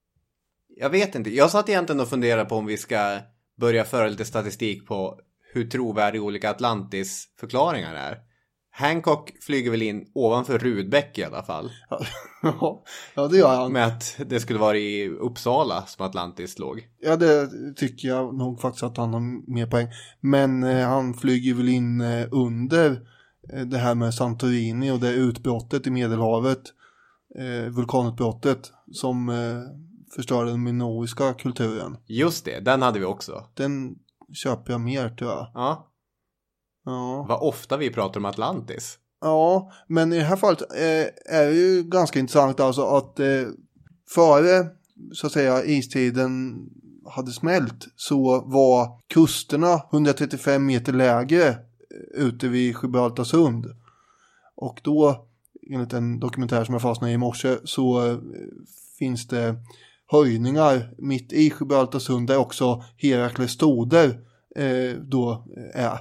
Jag vet inte. Jag satt egentligen och funderade på om vi ska börja föra lite statistik på hur trovärdiga olika Atlantis-förklaringar är. Hancock flyger väl in ovanför Rudbeck i alla fall. Ja, ja, det gör han. Med att det skulle vara i Uppsala som Atlantis låg. Ja, det tycker jag nog faktiskt att han har mer poäng. Men eh, han flyger väl in eh, under eh, det här med Santorini och det utbrottet i Medelhavet. Eh, vulkanutbrottet som eh, förstörde den minoiska kulturen. Just det, den hade vi också. Den köper jag mer, tror jag. Ja. Ja. Vad ofta vi pratar om Atlantis. Ja, men i det här fallet eh, är det ju ganska intressant alltså att eh, före så att säga istiden hade smält så var kusterna hundratrettiofem meter lägre eh, ute vid Gibraltarsund. Och då, enligt en dokumentär som jag fastnade i morse, så eh, finns det höjningar mitt i Gibraltarsund där också Herakles stoder eh, då är.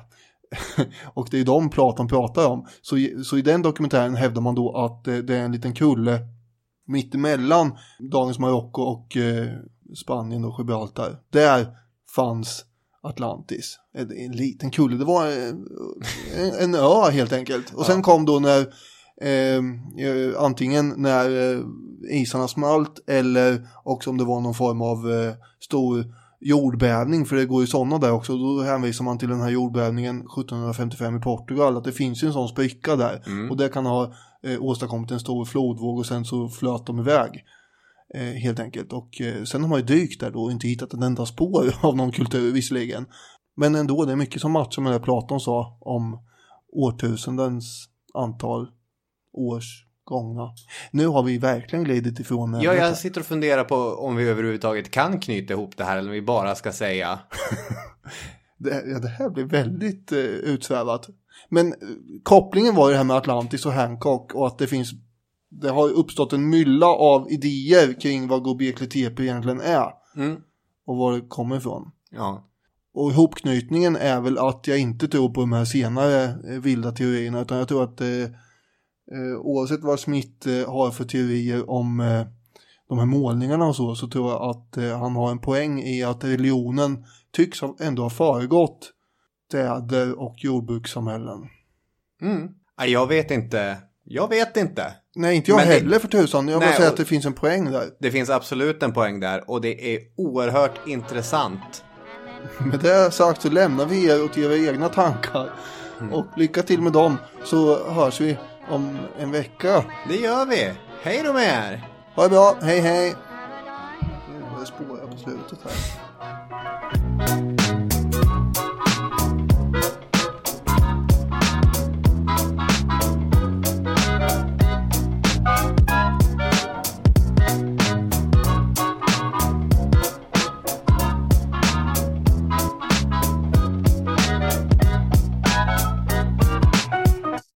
Och det är de Platon pratar om. Så, så i den dokumentären hävdar man då att det är en liten kulle mittemellan dagens Marocko och eh, Spanien och Gibraltar. Där fanns Atlantis. En, en liten kulle. Det var en, en ö helt enkelt. Och sen kom då när eh, antingen när eh, isarna smalt eller också om det var någon form av eh, stor jordbävning, för det går ju sådana där också. Då hänvisar man till den här jordbävningen sjuttonhundrafemtiofem i Portugal, att det finns ju en sån spricka där. Mm. Och det kan ha eh, åstadkommit en stor flodvåg och sen så flöt de iväg. Eh, helt enkelt. Och eh, sen har man ju dykt där då och inte hittat en enda spår av någon kultur visserligen. Men ändå, det är mycket som matchar med det Platon sa om årtusendens antal års gångna. Nu har vi verkligen glidit ifrån det. Ja, jag sitter och funderar på om vi överhuvudtaget kan knyta ihop det här eller om vi bara ska säga. det, ja, det här blir väldigt eh, utsvävat. Men eh, kopplingen var ju det här med Atlantis och Hancock och att det finns, det har uppstått en mylla av idéer kring vad Göbekli Tepe egentligen är. Mm. Och var det kommer ifrån. Ja. Och ihopknytningen är väl att jag inte tror på de här senare eh, vilda teorierna, utan jag tror att eh, eh, oavsett vad Smith eh, har för teorier om eh, de här målningarna och så, så tror jag att eh, han har en poäng i att religionen tycks ändå ha föregått städer och jordbrukssamhällen. Mm. Jag vet inte. Jag vet inte. Nej, inte jag Men heller det... för tusan. Jag vill säga att det finns en poäng där. Det finns absolut en poäng där och det är oerhört intressant. Med det sagt så lämnar vi er åt era egna tankar. Mm. Och lycka till med dem, så hörs vi om en vecka. Det gör vi. Hej då med er. Ha det bra. Hej hej. Nu var det spårar på slutet här.